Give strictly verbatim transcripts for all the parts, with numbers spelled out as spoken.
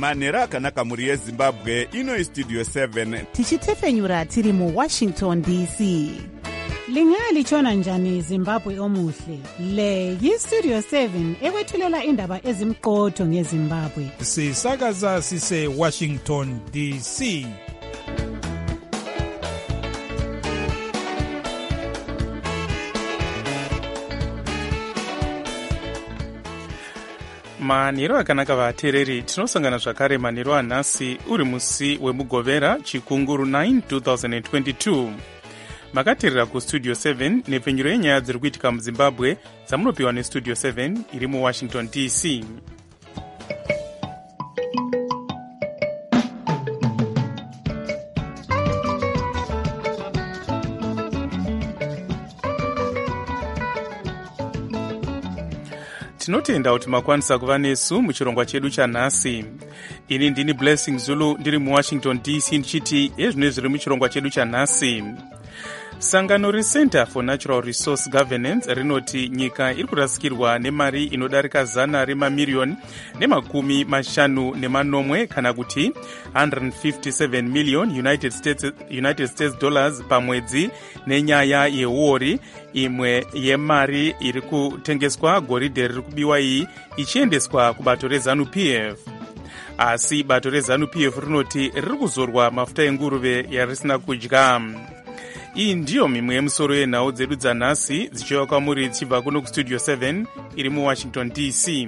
manhero akanaka mhuri yezimbabwe. Ino istudio seven tichitefenyura tiri muwashington D C. Lingalitshona njani Zimbabwe omuhle? Le yistudio seven ekwethulela indaba ezimqotho ngeZimbabwe. Sisakaza sise Washington D C. manhero akanaka vateereri, tinosangana zvakare manhero anhasi uri musi wemugovera chikunguru nine twenty twenty-two. makateerera kustudio seven nepfenyuro yenyaya dziri kuitika muzimbabwe dzamunopiwa nestudio seven iri muwashington D C. tinotenda kuti makwanisa kuva nesu muchirongwa chedu chanhasi. Ini ndini Blessing Zulu ndiri muwashington D C ndichiti ezvino zviri muchirongwa chedu chanhasi. Sangano reCenter for Natural Resource Governance rinoti nyika iri kurasikirwa nemari inodarika zana remamiriyoni nemakumi mashanu nemanomwe kana kuti one hundred fifty-seven million United States, United States dollars pamwedzi nenyaya yehuori imwe yemari iri kutengeswa goridhe riri kubiwa iyi ichiendeswa kubato reZANU P F. Asi bato reZANU P F rinoti riri kuzorwa mafuta enguruve yarisina kudya. Iyi ndiyo mimwe yemusoro yenhau dzedu dzanhasi dzichiwa kwamuri dzichibva kuno kustudio seven iri muwashington D C.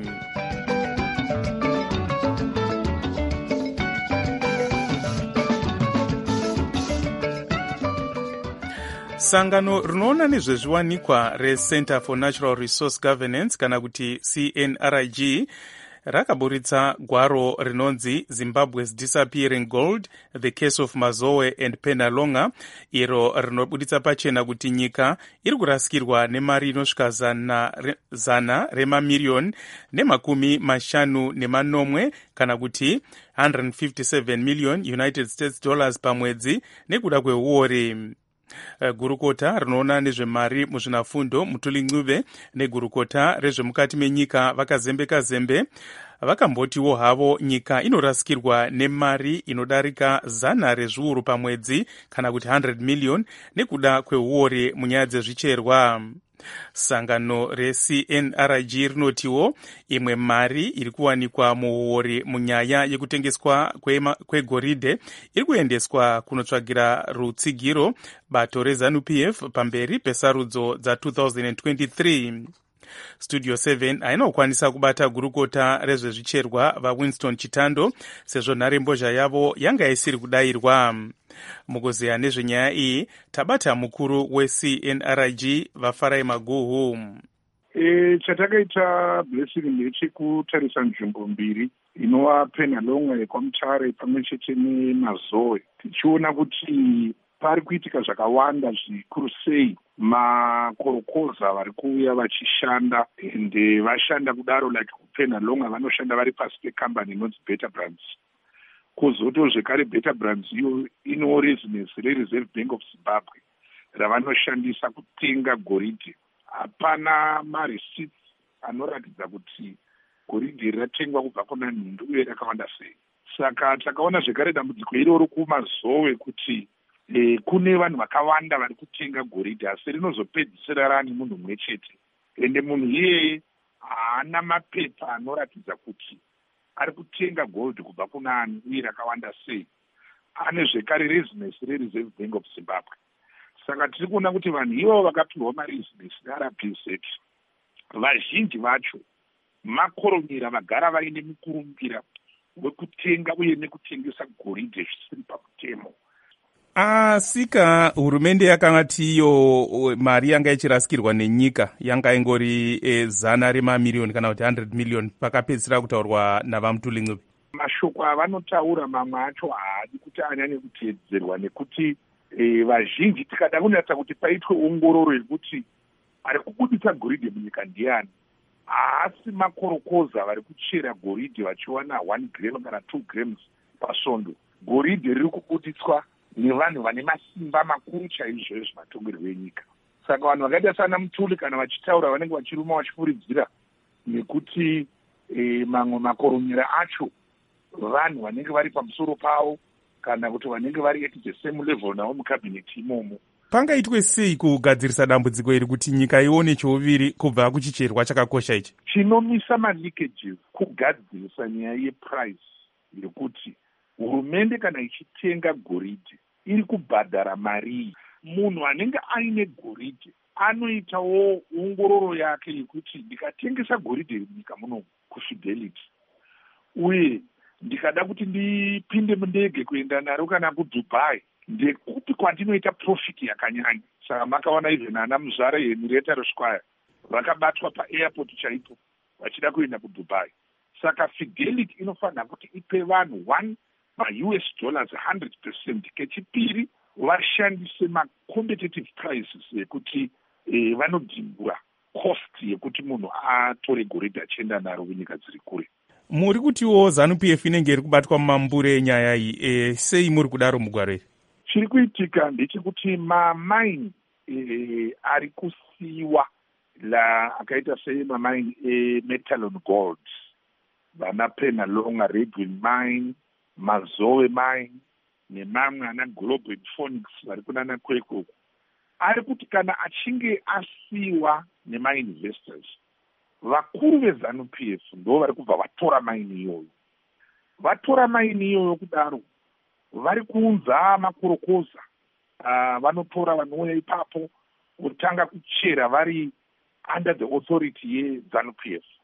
Sangano rinoona nezvezviwanikwa reCenter for Natural Resource Governance kana kuti C N R I G rakaburitsa gwaro rinonzi Zimbabwe's Disappearing Gold, The Case of Mazowe and Penalonga, iro rinobuditsa pachena kuti nyika iri kurasikirwa nemari inosvika zana, re, zana remamiriyoni nemakumi mashanu nemanomwe kana kuti one hundred fifty-seven million United States dollars pamwedzi nekuda kwehuori. Gurukota rinoona nezvemari muzvinafundo Mutuli Ncube negurukota rezvemukati menyika vakazembeka zembe vakambotiwo havo nyika inorasikirwa nemari inodarika zana rezviuru pamwedzi kana kuti one hundred million nekuda kwehuori munyaya dzezvicherwa. Sangano re-C N R I G rinotiwo imwe mari iri kuwanikwa muhuori munyaya yekutengeswa kwegoridhe iri kuendeswa kunotsvagira rutsigiro bato reZANU P F pamberi pesarudzo dza-twenty twenty-three. Studio seven haina kukwanisa kubata gurukota rezvezvicherwa vaWinston Chitando sezvo nharembozha yavo yanga isiri kudayirwa. Mukuzeya nezvenyaya iyi tabata mukuru we-C N R I G vaFarai Maguhu. E, chatakaita Blessing ndechekutarisa nzvimbo mbiri inova Penalonga yekwamutare pamwe chete neMazowe, tichiona kuti pari kuitika zvakawanda zvikuru sei. Makorokoza vari kuuya vachishanda ende vashanda kudaro like kuPenalonga vanoshanda vari pasi pekambani inonzi Beta Brands. Kozoto zvekare Beta Brands iyo ino residence reReserve Bank of Zimbabwe ravanoshandisa kutenga goridhe. Hapana mareceipts anoratidza kuti goridhe ratengwa kubva kuna nhindu uye rakawanda sei. Saka takaona zvekare dambudziko iroro kuMazowe kuti E, kune vanhu vakawanda vari kutenga goridhe asi rinozopedzisira rani munhu mumwe chete. Ende munhu iyeye haana mapepa anoratidza kuti ari kutenga gold kubva kuna ani uye rakawanda sei. Ane zvekare residence reReserve Bank of Zimbabwe. Saka tiri kuona kuti vanhu ivo vakapiwa maresidence neR P Z vazhinji vacho makoronyera vagara vaine mukurumbira wekutenga uye nekutengesa goridhe zvisiri pamutemo. Asika hurumende yakangati iyo mari yanga ichirasikirwa nenyika yanga ingori e, zana remamiriyoni kana kuti one hundred million pakapedzisira kutaurwa navaMutuli Ncube. Mashoko avanotaura mamwe acho haadi kuti anyanye kuteedzerwa nekuti e, vazhinji tikada kunatsa kuti paitwe ongororo yekuti ari kubudisa goridhe munyika ndiani. Haasi makorokoza vari kuchera goridhe vachiwana one gram kana two grams pasvondo. Goridhe riri kubudiswa nevanhu vane masimba makuru chaizvo ezvematongerwo enyika. Saka vanhu vakaita sana Mutuli kana vachitaura vanenge vachiruma vachifuridzira nekuti e, mamwe makoronyera acho vanhu vanenge vari pamusoro pavo kana kuti vanenge vari at the same level navo mukabhineti imomo. Pangaitwe sei kugadzirisa dambudziko iri kuti nyika ione chouviri kubva kuchicherwa chakakosha ichi? Chinomisa maleakages kugadzirisa nyaya yeprice yekuti hurumende kana ichitenga goridhe iri kubhadhara mari. Munhu anenge aine goridhe anoitawo ongororo yake yekuti ndikatengesa goridhe munyika muno kufidelity uye ndikada kuti ndipinde mundege kuenda naro kana kuDubai, ndekupi kwandinoita profit yakanyanya. Saka makaona even ana muzvara Henrietta Ruskwaya vakabatwa paairport chaipo vachida kuenda kuDubai. Saka Fidelity inofanira kuti ipe vanhu one ma-U S dollars one hundred percent. Kechipiri vashandise ma-competitive prices yekuti eh, vanodhimbura cost yekuti munhu atore goridhe achienda naro kunyika dziri kure. Muri kutiwo ZANU-P F inenge iri kubatwa mumambure enyaya iyi, e, sei muri kudaro mugwaro iri? Chiri kuitika ndechekuti mamaini e, ari kusiyiwa la akaita sei mamaini eMetalon Gold, vana Penalonga Redwin Mine, Mazoe Mine nemamwe ana Global Phoenix vari kunana kweko, ari kuti kana achinge asiyiwa nemainvestors, vakuru veZANU-P F ndo vari kubva vatora maini iyoyo. Vatora maini iyoyo kudaro vari kuunza makorokoza, uh, vanotora vanouya ipapo kutanga kuchera vari under the authority yeZANU-P F.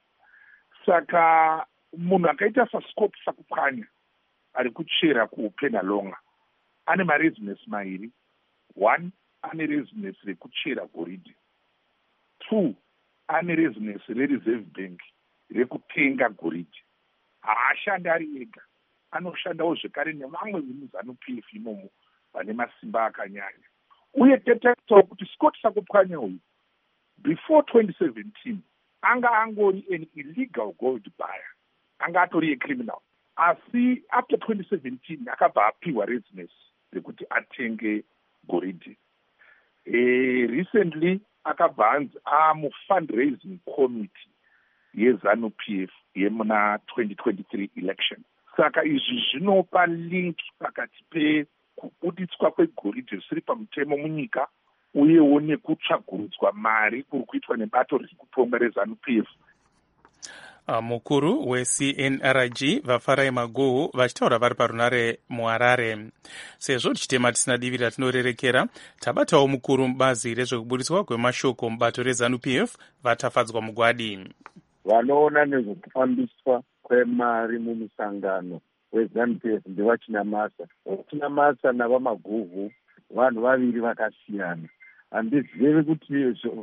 Saka munhu akaita saScott Sakupwanya ari kuchera kuPenalonga ane maresidence mairi. One, ane residence rekuchera goridhe. Two, ane residence reReserve Bank rekutenga goridhe. Haashandi ari ega, anoshandawo zvekare nevamwe vemuZANU-P F imomo vane masimba akanyanya. Uye tetaitawo kuti Scott Sakupwanya uyu before twenty seventeen anga angori an illegal gold buyer, anga atori a criminal. Asi after twenty seventeen akabva apiwa residence rekuti atenge goridhe. E, recently akabva anzi amufundraising committee yeZANU-P F yemuna twenty twenty-three election. Saka izvi zvinopa link pakati pekubuditswa kwegoridhe zvisiri pamutemo munyika uyewo nekutsvagurudzwa mari kuri kuitwa nebato riri kutonga reZANU-P F. Mukuru we-C N R G Vafarai Maguhu vachitaura vari parunare muHarare. Sezvo tichitema tisina divi ratinorerekera, tabatawo mukuru mubazi rezvekubudiswa kwemashoko mubato reZANU-P F vatafadzwa mugwadi. Vanoona nezvekufambiswa kwemari mumusangano weZANU-P F ndevachinamasa. Vachinamasa navaMaguhu vanhu vaviri vakasiyana. Handizivi kuti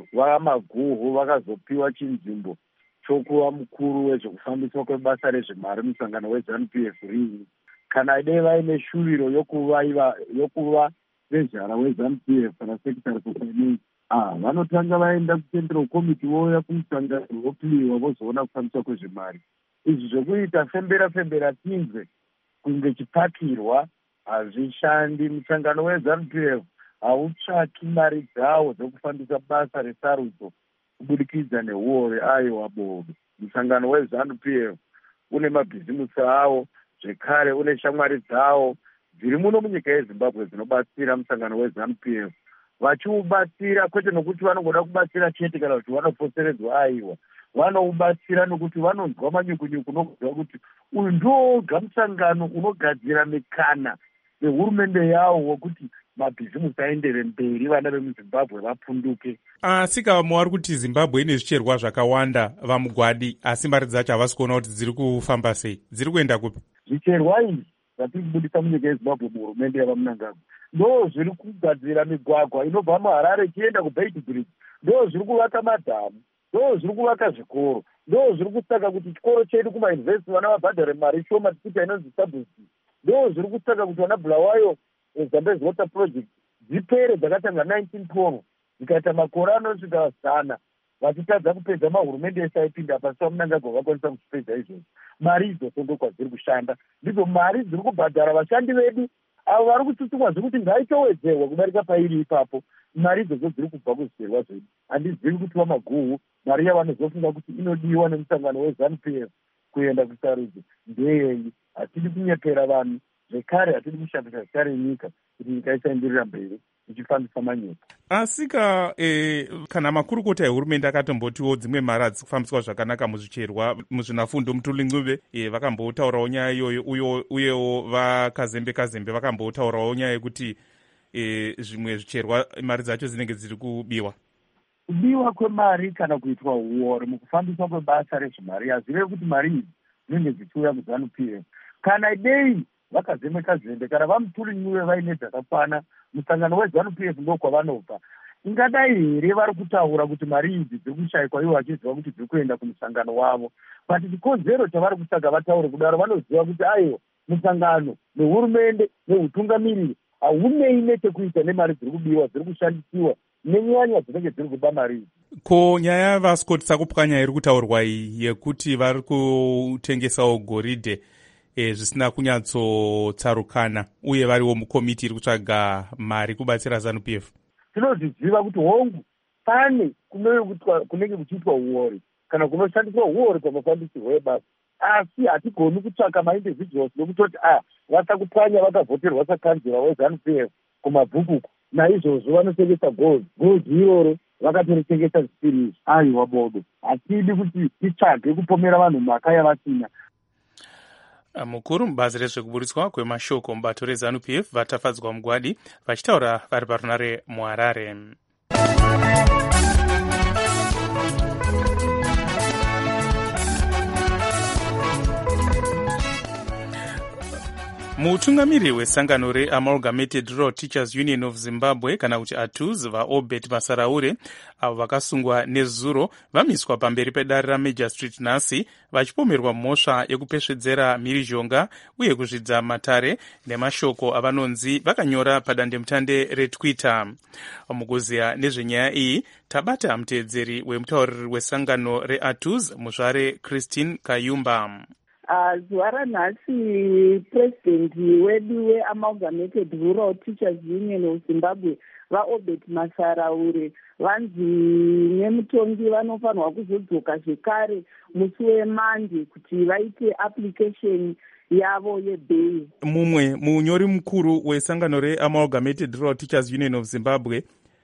vaMaguhu vakazopiwa chinzvimbo chokuva mukuru wezvekufambiswa kwebasa rezvemari musangano weZANU-P F rini. Kana dai vaine shuviro yokuva yokuva vezhara weZANU-P F kana secretary for finance, ah vanotanga vaenda kucentral committee voya kumusangano vopiwa vozoona kufambiswa kwezvemari. Izvi zvokuita fembera fembera tinzwe kunge chipakirwa hazvishandi. Musangano weZANU-P F hautsvaki mari dzawo dzokufambisa basa resarudzo kubudikidza neuore ayo wabodo. Musangano weZANU-P F une mabhizimusi awo, zvekare une shamwari dzawo dziri muno munyika yeZimbabwe dzinobatsira musangano weZANU-P F. Vachiubatsira kwete nokuti vanongoda kubatsira chete kana kuti vanoposeredzwa aiwa, vanoubatsira nokuti vanonzwa manyukunyuku nokuziva kuti uyu ndoga musangano unogadzira mikana nehurumende yawo wokuti mabhizimusi aendere mberi, vana vemuZimbabwe vapfunduke. Asi kava vari kuti Zimbabwe ine zvicherwa zvakawanda vamugwadi, asi mari dzacho havasi kuona kuti dziri kufamba sei, dziri kuenda kupi? Zvicherwa izvi zvatiri kubudisa munyika yeZimbabwe muhurumende yavaMunangagwa ndo zviri kugadzira migwagwa inobva muHarare ichienda kuBeit Bridge, ndo zviri kuvaka madhamu, ndo zviri kuvaka zvikoro, ndo zviri kusaka kuti chikoro chedu kumayunivhesiti vana vabhadhare mari shoma tisita inonzi subsidy, ndo zviri kusaka kuti vana Bulawayo Zambezi Water Project dzipere dzakatanga nineteen twelve dzikaita makore anosvika zana vachitadza kupedza mahurumende ese aipinda pasi paMunangagwa vakwanisa kuzvipedza izvozvo. Mari idzodzo ndo kwadziri kushanda, ndidzo mari dziri kubhadhara vashandi vedu avo vari kututumwa zvekuti ngaitowedzerwa kudarika pairi ipapo. Mari idzodzo dziri kubva kuzvicherwa zvedu. Handizivi kuti vaMaguhu mari yavanozofunga kuti inodiwa nemusangano weZANU-P F kuenda kusarudzo ndeyeyi. hatidi kunyepera vanhu, zvekare hatidi kushandisa zita renyika kuti nyika isaenderera mberi ichifambisa manyepo. Asika eh, kana makurukota ehurumende akatombotiwo dzimwe mari hadzisi kufambiswa zvakanaka muzvicherwa muzvinafundo Mutuli eh, vakambotaurawo nyaya iyoyo, uyewo vakazembe kazembe vakambotaurawo nyaya yekuti eh, zvimwe zvicherwa mari dzacho dzinenge dziri kubiwa. Kubiwa kwemari kana kuitwa uori mukufambiswa kwebasa rezvemari hazive kuti mari idzi dzinenge dzichiuya kuZANU P F. Kana dei vakazembe kazembe kana vaMutuli Ncube vaine dzakakwana, musangano weZANU P F ndokwavanobva. Ingadai here vari kutaura kuti mari idzi dziri kushayikwa ivo vachiziva kuti dziri kuenda kumusangano wavo, but chikonzero chavari kutsvaga vataure kudaro vanoziva kuti aiwa musangano nehurumende neutungamiriri haunei nechekuita nemari dziri kubiwa dziri kushandisiwa nenyanya dzinenge dziri kuba mari idzi. Ko nyaya vaScott Sakupwanya iri kutaurwa iyi yekuti vari kutengesawo goridhe e, zvisina kunyatsotsarukana uye variwo mukomiti iri kutsvaga mari kubatsira ZANU P F. Tinozviziva kuti hongu pane kunenge kuchiitwa uori kana kunoshandiswa uori pamafambisirwo ebasa, asi hatigoni kutsvaka maindividuals nokutoti a vaSakupwanya vakavhoterwa sakanzira weZANU P F kumabhukuku, naizvozvo vanotengesa gold. Gold iroro vakatorotengesa zvisiri. Aiwa bodo, hatidi kuti titsvage kupomera vanhu mhaka yavasina. Mukuru mubazi rezvekuburitswa kwemashoko mubato reZANU P F vatafadzwa Mugwadi vachitaura vari parunare muHarare. Mutungamiri wesangano reAmalgamated Rural Teachers Union of Zimbabwe kana kuti A T U Z vaObert Masaraure avo vakasungwa nezuro vamiswa pamberi pedare raMajor Street nhasi vachipomerwa mhosva yekupesvedzera mhirizhonga uye kuzvidza matare nemashoko avanonzi vakanyora padandemutande reTwitter. Mukuziya nezvenyaya iyi tabata muteedzeri wemutauriri wesangano reA T U Z muzvare Christine Kayumba. Uh, zuva ranhasi purezidendi wedu weAmalgamated Rural Teachers Union of Zimbabwe vaObert Masaraure vanzi nemutongi vanofanirwa kuzodzoka zvekare musi weMande kuti vaite application yavo yebhei. Mumwe munyori mukuru wesangano reAmalgamated Rural Teachers Union of Zimbabwe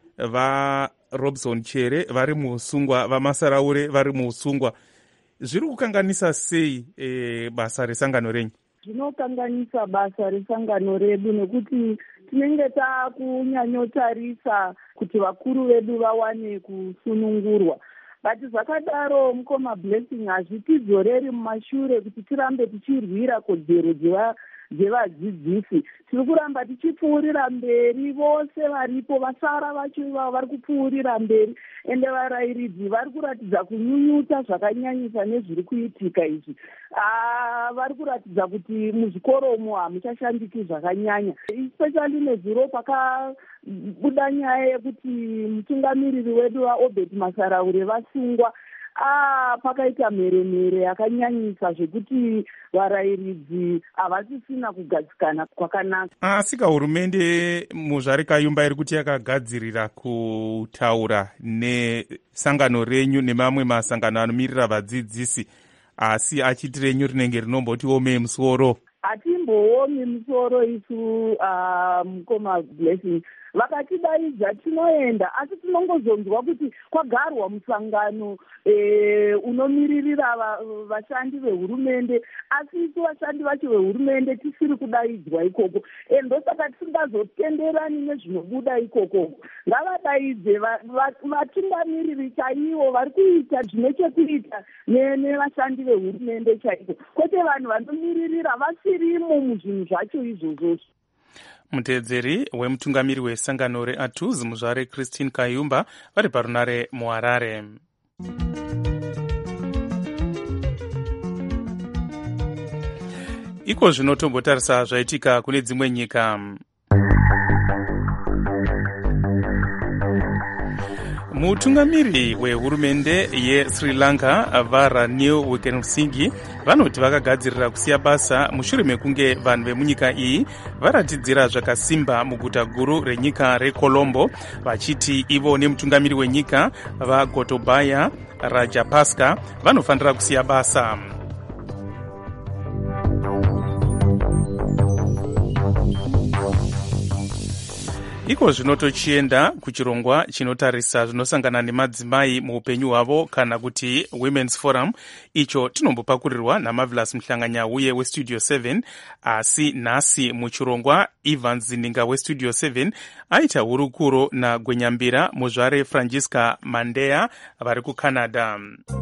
vaRobson Chere vari muusungwa, vaMasaraure vari muusungwa. Zviri kukanganisa sei e, basa resangano renyu? Zvinokanganisa basa resangano redu nekuti tinenge takunyanyotarisa kuti vakuru vedu vawane kusunungurwa. Bati zvakadaro mukoma Blessing hazvitidzoreri mumashure kuti tirambe tichirwira kodzero dzevadzidzisi. Tiri kuramba tichipfuurira mberi, vose varipo vasara vacho vari kupfuurira mberi, ende varairidzi vari kuratidza kunyunyuta zvakanyanyisa nezviri kuitika izvi. Vari kuratidza kuti muzvikoromo hamuchashandiki zvakanyanya, especially nezuro pakabuda nyaya yekuti mutungamiriri wedu vaObert Masaraure vasungwa. Ah, pakaita mheremhere yakanyanyisa zvekuti varairidzi havasisina kugadzikana kwakanaka. Asika hurumende muzvare Kayumba iri kuti yakagadzirira kutaura nesangano renyu nemamwe masangano anomirira vadzidzisi, asi achiti renyu rinenge rinomboti omei musoro. Hatimboomi musoro isu uh, mukoma Blessing. Vakatidaidza tinoenda, asi tinongozonzwa kuti kwagarwa musangano e, unomiririra vashandi vehurumende, asi isu vashandi vacho vehurumende tisiri kudaidzwa ikoko. Endosaka tisingazotenderani nezvinobuda ikoko. Ngavadaidze vatungamiriri chaivo vari kuita zvine chekuita nevashandi vehurumende chaiko, kwete vanhu vanomiririra vasirimo muzvinhu zvacho izvozvo. Muteedzeri wemutungamiri wesangano reA T U Z muzvare Christine Kayumba vari parunare muHarare. Iko zvinotombotarisa zvaitika kune dzimwe nyika. Mutungamiri wehurumende yeSri Lanka vaRanil Wickremesinghe vanoti vakagadzirira kusiya basa mushure mekunge vanhu vemunyika iyi varatidzira zvakasimba muguta guru renyika reColombo vachiti ivo nemutungamiri wenyika vaGotabaya Rajapaksa vanofanira kusiya basa. iko zvino tochienda kuchirongwa chinotarisa zvinosangana nemadzimai muupenyu hwavo kana kuti Women's Forum, icho tinombopakurirwa naMarvelous Mhlanganya uye westudio seven. Asi nhasi muchirongwa Evans Zininga westudio seven aita hurukuro naGwenyambira muzvare Francisca Mandeya vari kuCanada.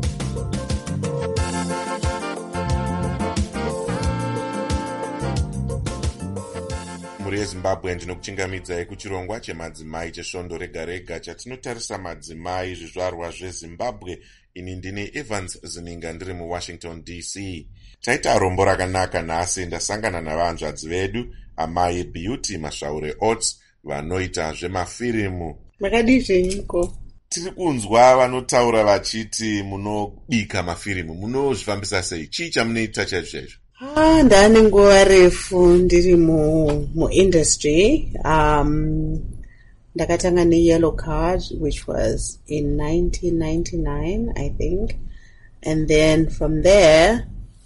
Mhuri yeZimbabwe ndinokuchingamidzai kuchirongwa chemadzimai chesvondo rega rega chatinotarisa madzimai zvizvarwa zveZimbabwe. Ini ndini Evans Zininga ndiri muWashington D C. Taita rombo rakanaka nhasi, ndasangana navanzvadzi vedu amai Beauty Masvaure Oates vanoita zvemafirimu. Makadizve nyiko. Tiri kunzwa vanotaura vachiti munobika mafirimu, munozvifambisa sei? Chii chamunoita chaizvo? Ah, ndane nguva refu ndiri mu muindustry. Um, ndakatanga neYellow Card, which was in nineteen ninety-nine, I think. And then from there,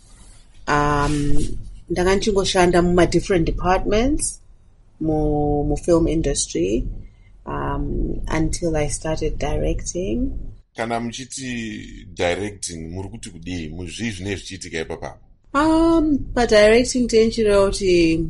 um, ndakangoshanda muma different departments mu, mu film industry um, until I started directing. Kana muchiti directing, muri kuti kudii? Muzvii zvine zvichiitika ipapo? Um, pa directing tenchira kuti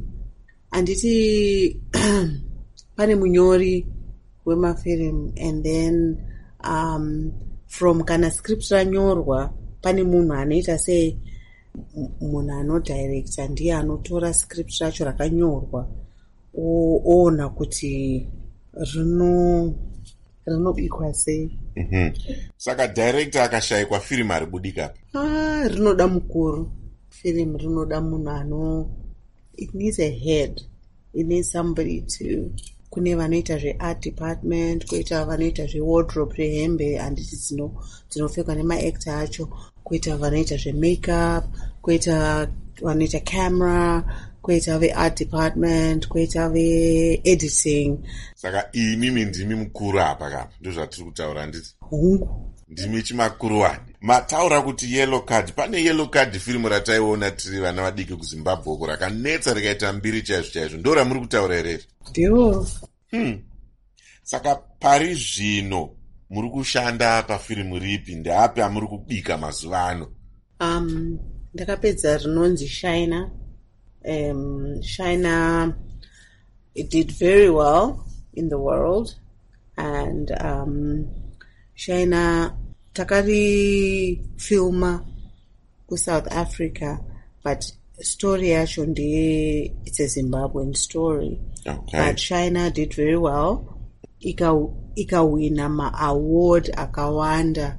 anditi pane munyori wemafilm, and then um, from kana script ranyorwa pane munhu anoita sei munhu anodirecta ndiye anotora script racho rakanyorwa oona kuti rino rinobikwa sei. Mm-hmm. Saka director akashayikwa firimu haribudika. Ah, rinoda mukuru. Film rinoda munhu ano, it needs a head, it needs somebody to, kune vanoita zveart department, kuita vanoita zvewardrobe zvehembe handiti dzinopfekwa nemaactor acho, kuita vanoita zvemakeup, kuita vanoita camera, kuita veart department, kuita veediting. Saka imimi ndimi mukuru apa kapa, ndozvatiri kutaura handiti? Hungu. Ndimi chimakuru wani. Mataura kuti Yellow Card, pane Yellow Card firimu rataiona tiri vana vadiki kuZimbabwe uko rakanetsa rikaita mbiri chaizvo chaizvo, ndo ramuri kutaura here? Ndio. Hmm. Saka pari zvino muri kushanda pafirimu ripi? Ndeapi amuri kubika mazuva ano? Um, ndakapedza rinonzi Shina. Um, Shina, it did very well in the world, and um, Shina takari filma ku South Africa, but story yacho ndiye, it's a Zimbabwean story. Okay. But Shina did very well. Ika ika wina ma award akawanda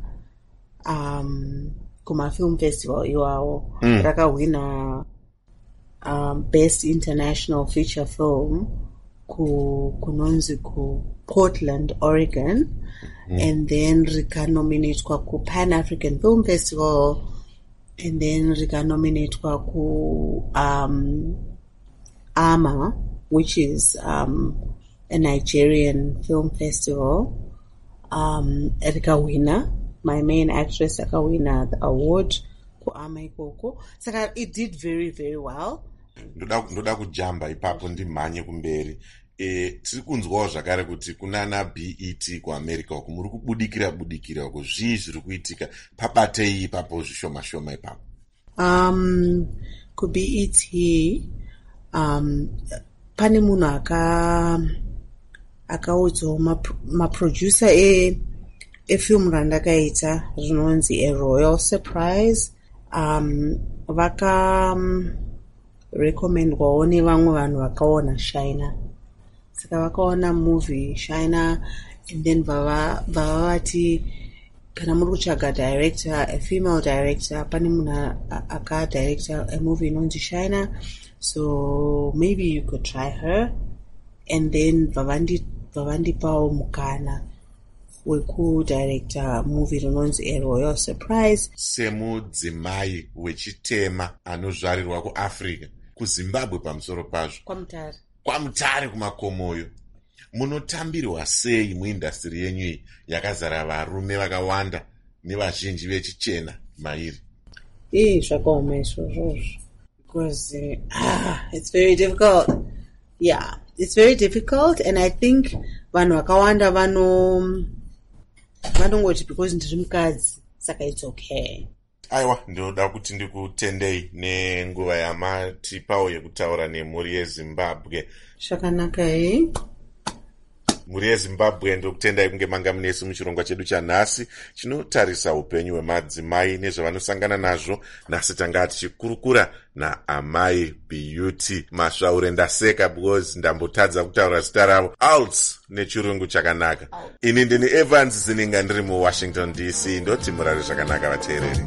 um kuma film festival iwawo. Mm. Raka wina um best international feature film ku kunonzi ku Portland, Oregon. Mm. And then rika nominate kwa ku Pan African Film Festival, and then rika nominate kwa ku um AMA, which is um a Nigerian film festival. Um rika winner, my main actress rika winner the award ku AMA ikoko. So it did very very well. Ndoda ndoda kujamba ipapo ndimhanye kumberi. E, tiri kunzwawo zvakare kuti kunana B E T kuAmerica uko muri kubudikira budikira uko, zvii zviri kuitika? Pabatei ipapo zvishoma shoma ipapo. Um ku B E T um pane munhu aka akaudzawo maproducer e efilm randakaita rinonzi A Royal Surprise. Um vaka um, recommendwawo nevamwe vanhu vakaona Shina. Saka vakaona movie Shina, and then vava vavati kana muri kutsvaga director, a female director, pane munhu aka director a movie inonzi Shina, so maybe you could try her. And then vavandi vavandipawo mukana weku director movie rinonzi A Royal Surprise. Semudzimai wechitema anozvarirwa kuAfrica, kuZimbabwe pamusoro pazvo, kwamutare kwamutare kumakomoyo, munotambirwa sei muindastri yenyu iyi yakazara varume vakawanda nevazhinji vechichena mairi? Eh, zvakaoma izvozvo, because uh, ah, it's very difficult. Yeah, it's very difficult, and I think vanhu vakawanda vano vanongoti because ndiri mukadzi saka it's okay. Aiwa, ndinoda kuti ndikutendei nenguva yamatipawo yekutaura nemhuri yeZimbabwe. Zvakanaka he? Mhuri yeZimbabwe ndokutendai kunge manga munesu muchirongwa chedu chanhasi chinotarisa upenyu hwemadzimai nezvavanosangana nazvo. Nhasi tanga tichikurukura naamai Beauty Masvaure. Ndaseka because ndambotadza kutaura zita ravo. Alts nechirungu chakanaka. Ini ndini Evans Zininga ndiri muWashington D C. Ndoti murare zvakanaka vateereri.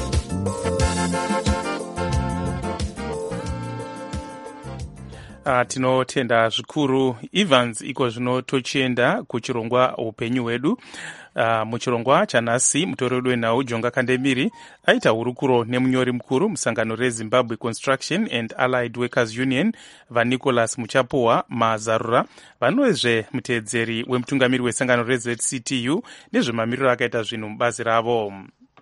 Uh, tinotenda zvikuru Evans. Iko zvino tochienda kuchirongwa upenyu hwedu. Uh, muchirongwa chanhasi mutori wedu wenhau Jonga Kandemiri aita hurukuro nemunyori mukuru musangano reZimbabwe Construction and Allied Workers Union vaNicholas Muchapuwa Mazarura, vanowezve muteedzeri wemutungamiri wesangano reZ C T U nezvemamiriro akaita zvinhu mubazi ravo.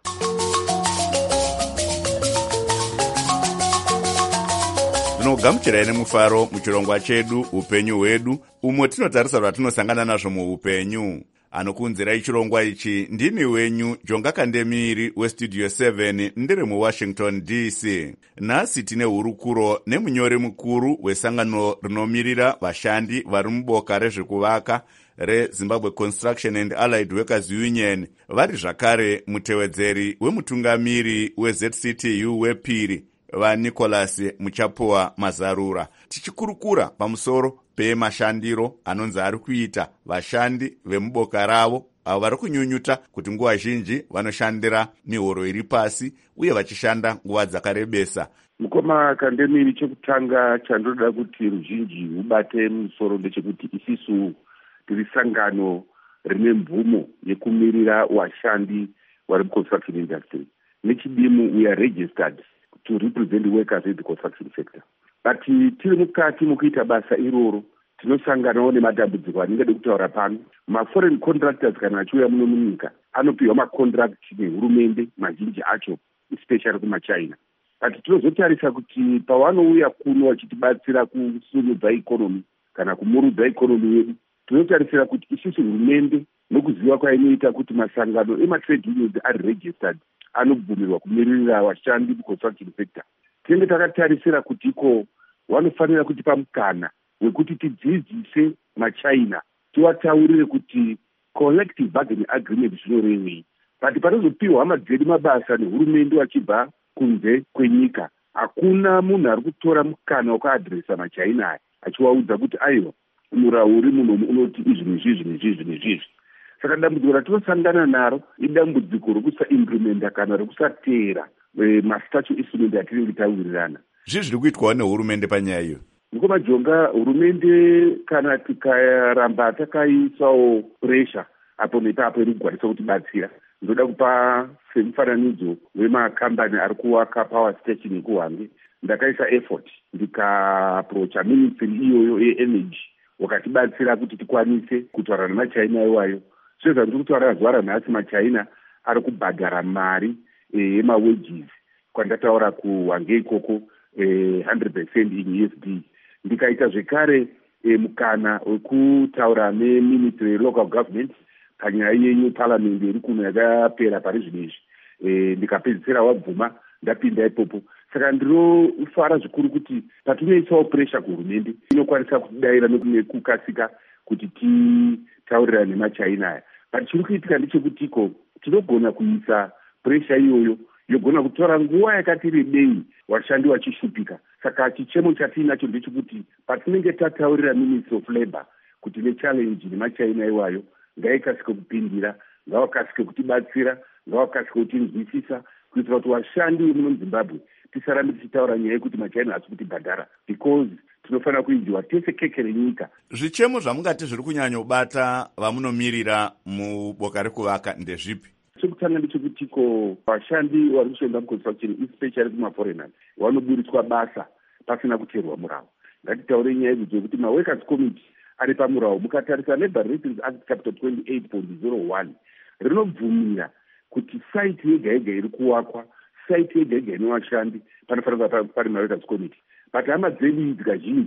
Tinogamuchirai nemufaro muchirongwa chedu upenyu hwedu, umo tinotarisa zvatinosangana nazvo muupenyu. Anokunzirai chirongwa ichi ndini wenyu Jonga Kandemiri westudio seven ndiri muWashington D C. Nhasi tine hurukuro nemunyori mukuru wesangano rinomirira vashandi vari muboka rezvekuvaka reZimbabwe Construction and Allied Workers Union, vari zvakare mutevedzeri wemutungamiri weZ C T U wepiri vaNicholas Muchapuwa Mazarura, tichikurukura pamusoro pemashandiro anonzi ari kuita vashandi vemuboka ravo avo vari kunyunyuta kuti nguva zhinji vanoshandira mihoro iri pasi uye vachishanda nguva dzakarebesa. Mukoma Kandemiri, chekutanga chandoda kuti ruzhinji ubate musoro ndechekuti isisu tiri sangano rine mvumo yekumirira vashandi vari muconstruction industry. Nechidimu we are registered to represent the workers in the construction sector. But tiri mukati mukuita basa iroro tinosanganawo nemadambudziko anenge kutaura pano. Ma-foreign contractors kana achiuya muno munyika anopiwa macontract nehurumende mazhinji acho, especially kumachina. But tinozotarisa kuti pavanouya kuno vachitibatsira kusunudza ikonomi kana kumurudza ikonomi yedu, tinotarisira kuti isusu hurumende nokuziva kwainoita kuti masangano ema-trade unions ari registered anobvumirwa kumirira vashandi muconstruction sector. Tinenge takatarisira kuti iko vanofanira kutipa mukana wekuti tidzidzise machina, tiwataurire kuti collective bargaining agreement zvinorevei. But panozopiwa hama dzedu mabasa nehurumende vachibva kunze kwenyika, hakuna munhu ari kutora mukana wekuadresa machina aya achivaudza kuti aiwa murau uri muno unoti izvi nezvizvi nezvizvi nezvizvi. Saka dambudziko ratinosangana naro idambudziko rokusaimplementa kana rokusateera e, mastatute instrument atinenge tawirirana. Zvii zviri kuitwawo nehurumende panyaya iyo? Mukoma Jonga, hurumende kana tikaramba takaisawo pressure apo nepapo iri kugwarisa kutibatsira. Ndoda kupa semufananidzo wemakambani ari kuwaka power station ekuHwange. Ndakaisa effort ndikaapproacha ministry iyoyo ye-energy wakatibatsira kuti tikwanise kutaura nemachina iwayo. Zvino zvandiri kutaura zuva ranhasi machina ari kubhadhara mari yemawages kwandataura kuHwange ikoko one hundred percent in U S D. Ndikaita zvekare e, mukana wekutaura neministry yelocal government panyaya yenyu parliament iri kuno yakapera pari zvinezvi. E, ndikapedzisira wabvuma ndapinda ipopo. Saka ndinofara zvikuru kuti patinoisawo pressure kuhurumende inokwanisa kutidayira nekukasika kuti titaurirane nemachina aya. But chiri kuitika ndechekutiko tinogona kuisa pressure iyoyo yogona kutora nguva yakati rebei vashandi vachishupika. Saka chichemo chatiinacho ndechekuti patinenge tataurira Ministry of Labour kuti nechallenge nemachina iwayo ngaikasike kupindira, ngavakasike kutibatsira, ngavakasike kutinzwisisa kuitira kuti vashandi vemuno muZimbabwe tisarambe tichitaura nyaya yekuti machina hasi kutibhadhara, because tinofanira kuinzwa tese keke renyika. Zvichemo zvamungati zviri kunyanyobata vamunomirira muboka rekuvaka ndezvipi? Chekutanga ndechekutiko vashandi vari kushanda muconstruction especially kumaforeigners vanoburitswa basa pasina kuteerwa murau. Ngatitaure nyaya idzi dzekuti maworkers committee ari pamurau. Mukatarisa Labour Relations Act chapter twenty-eight point zero one rinobvumira kuti site yega yega iri kuwakwa, site yega yega ine vashandi panofanira kuva pari maworkers committee. But hama dzedu idzi kazhinji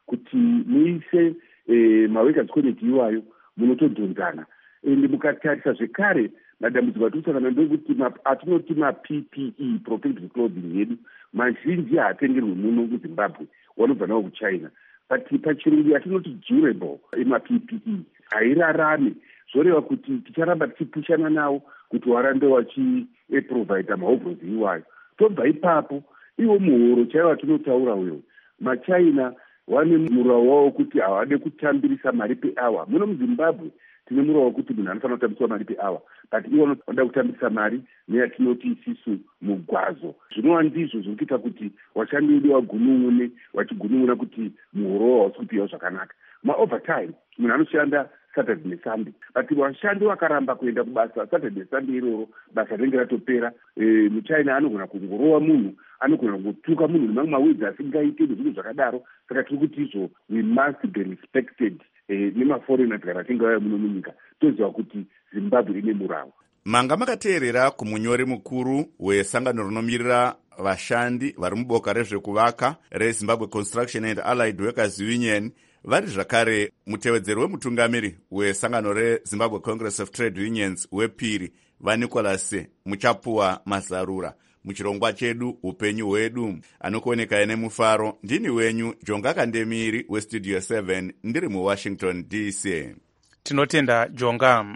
kuti muise eh, maworkers connect iwayo munotodhonzana. Ende mukatarisa zvekare madambudziko atinosangana ndekuti atinoti ma-P P E, protective clothing yedu, mazhinji haatengerwi muno muZimbabwe, wanobva nawo kuChina. But pachirungu atinoti durable ema-P P E hairarame, zvoreva kuti ticharamba tichipushana nawo kuti warambe wachiprovida mahovhorosi iwayo. Tobva ipapo iwo muhoro chaiwo atinotaura uyo, maChina wane murau wavo kuti havade kutambirisa mari peawa. Muno muZimbabwe tine murau wekuti munhu anofanira kutambiswa mari peawa, but iwo vanoda kutambisa mari neyatinoti isisu mugwazo. Zvinova ndizvo zviri kuita kuti vashandi vedu vagunun'une, vachigunun'una kuti muhoro wavo hausi kupiwa zvakanaka. Maovertime munhu anoshanda Saturday neSunday, but vashandi vakaramba kuenda kubasa Saturday neSunday iroro, basa rinenge ratopera. E, muChina anogona kungorova munhu, anogona kungotuka munhu nemamwe mawedzi asingaite nezvinhu zvakadaro. Saka tiri kuti izvo we must be respected. E, nemaforeigner tikara tingauya muno munyika toziva kuti Zimbabwe ine murau. Manga makateerera kumunyori mukuru wesangano rinomirira vashandi vari muboka rezvekuvaka reZimbabwe Construction and Allied Workers Union, vari zvakare mutevedzeri wemutungamiri wesangano reZimbabwe Congress of Trade Unions wepiri, vaNicholas Muchapuwa Mazarura. Muchirongwa chedu upenyu hwedu, anokuoneka nemufaro. Ndini wenyu Jonga Kandemiri weStudio seven, ndiri muWashington D C. Tinotenda Jonga.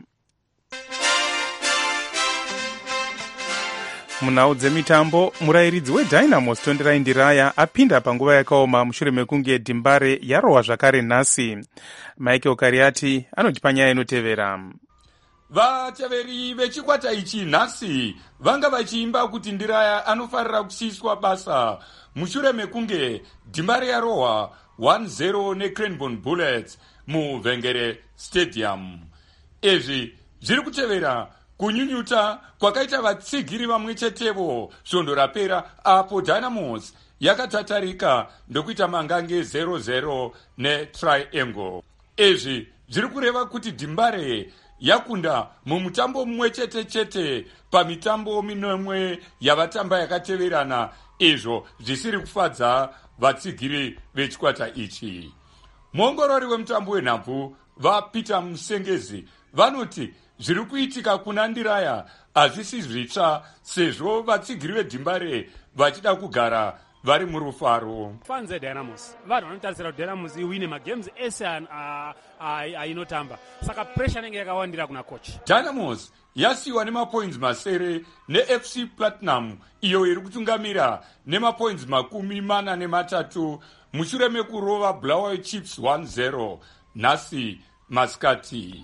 Munhau dzemitambo, murayiridzi weDynamos Tonderai Ndiraya apinda panguva yakaoma mushure mekunge dhimbare yarohwa zvakare nhasi. Michael Kariati anotipa nyaya inotevera. Vateveri vechikwata ichi nhasi vanga vachiimba kuti Ndiraya anofarira kusiyiswa basa mushure mekunge dhimbare yarohwa one zero neCranbourne Bullets muVhengere Stadium. Izvi zviri kutevera kunyunyuta kwakaita vatsigiri vamwe chetevo svondo rapera apo Dynamos yakatatarika ndokuita mangange zero zero neTriangle. Izvi zviri kureva kuti dhimbare yakunda mumutambo mumwe chete chete pamitambo minomwe yavatamba yakateverana, izvo zvisiri kufadza vatsigiri vechikwata ichi. Muongorori wemutambo wenhabvu vaPeter Musengezi vanoti zviri kuitika kuna Ndiraya hazvisi zvitsva, sezvo vatsigiri vedhimbare vachida kugara vari murufaro. Fans eDynamos vanhu vanotarisira kuti Dynamos iwine magames ese ainotamba, saka pressure inenge yakawandira kuna coach. Dynamos yasiwa nemapoints masere neF C Platinum iyo iri kutungamira nemapoints makumi mana nematatu mushure mekurova Bulawayo Chiefs one zero nhasi masikati.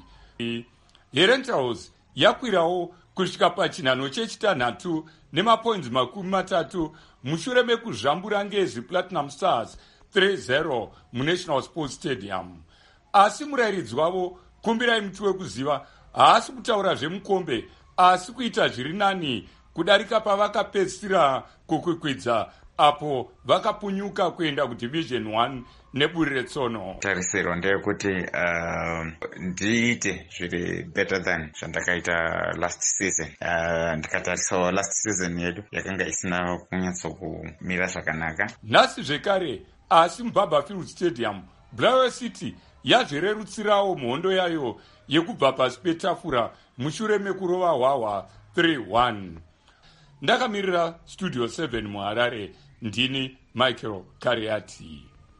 Herentals yakwirawo kusvika pachinhano chechitanhatu nemapoints makumi matatu mushure mekuzvambura ngezi Platinum Stars three zero muNational Sports Stadium. Asi murayiridzi wavo Kumbirai Muti Wekuziva haasi kutaura zvemukombe, asi kuita zviri nani kudarika pavakapedzisira kukwikwidza apo vakapunyuka kuenda kuDivision one neburi retsono. Tarisiro ndeyekuti uh, ndiite zviri better than zvandakaita last season. Uh, ndikatarisawo last season yedu yakanga isina kunyatsokumira zvakanaka. Nhasi zvekare, asi muBarberfield Stadium Bulawayo City yazvirerutsirawo mhondo yayo yekubva pasi petafura mushure mekurova hwahwa three one. Ndakamirira Studio seven muHarare, ndini Michael Kariati.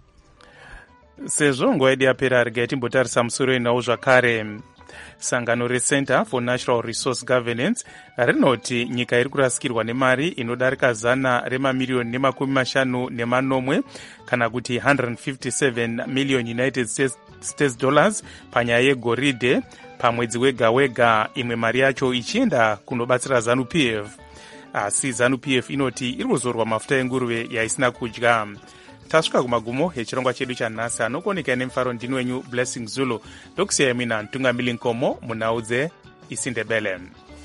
Sezvo nguva yedu yapera, regai timbotarisa musoro inawo zvakare. Sangano reCenter for Natural Resource Governance rinoti nyika iri kurasikirwa nemari inodarika zana remamiriyoni nemakumi mashanu nemanomwe kana kuti one hundred fifty-seven million United States, States dollars panyaya yegoridhe pamwedzi wega wega, imwe mari yacho ichienda kunobatsira ZANU P F. Asi ZANU P F inoti iri kuzorwa mafuta enguruve yaisina kudya. Tasvika kumagumo hechirongwa chedu chanhasi, anokuoneka nemufaro ndini wenyu Blessing Zulu, ndokusiyai mina Ntungamili Nkomo munhau dzeIsiNdebele.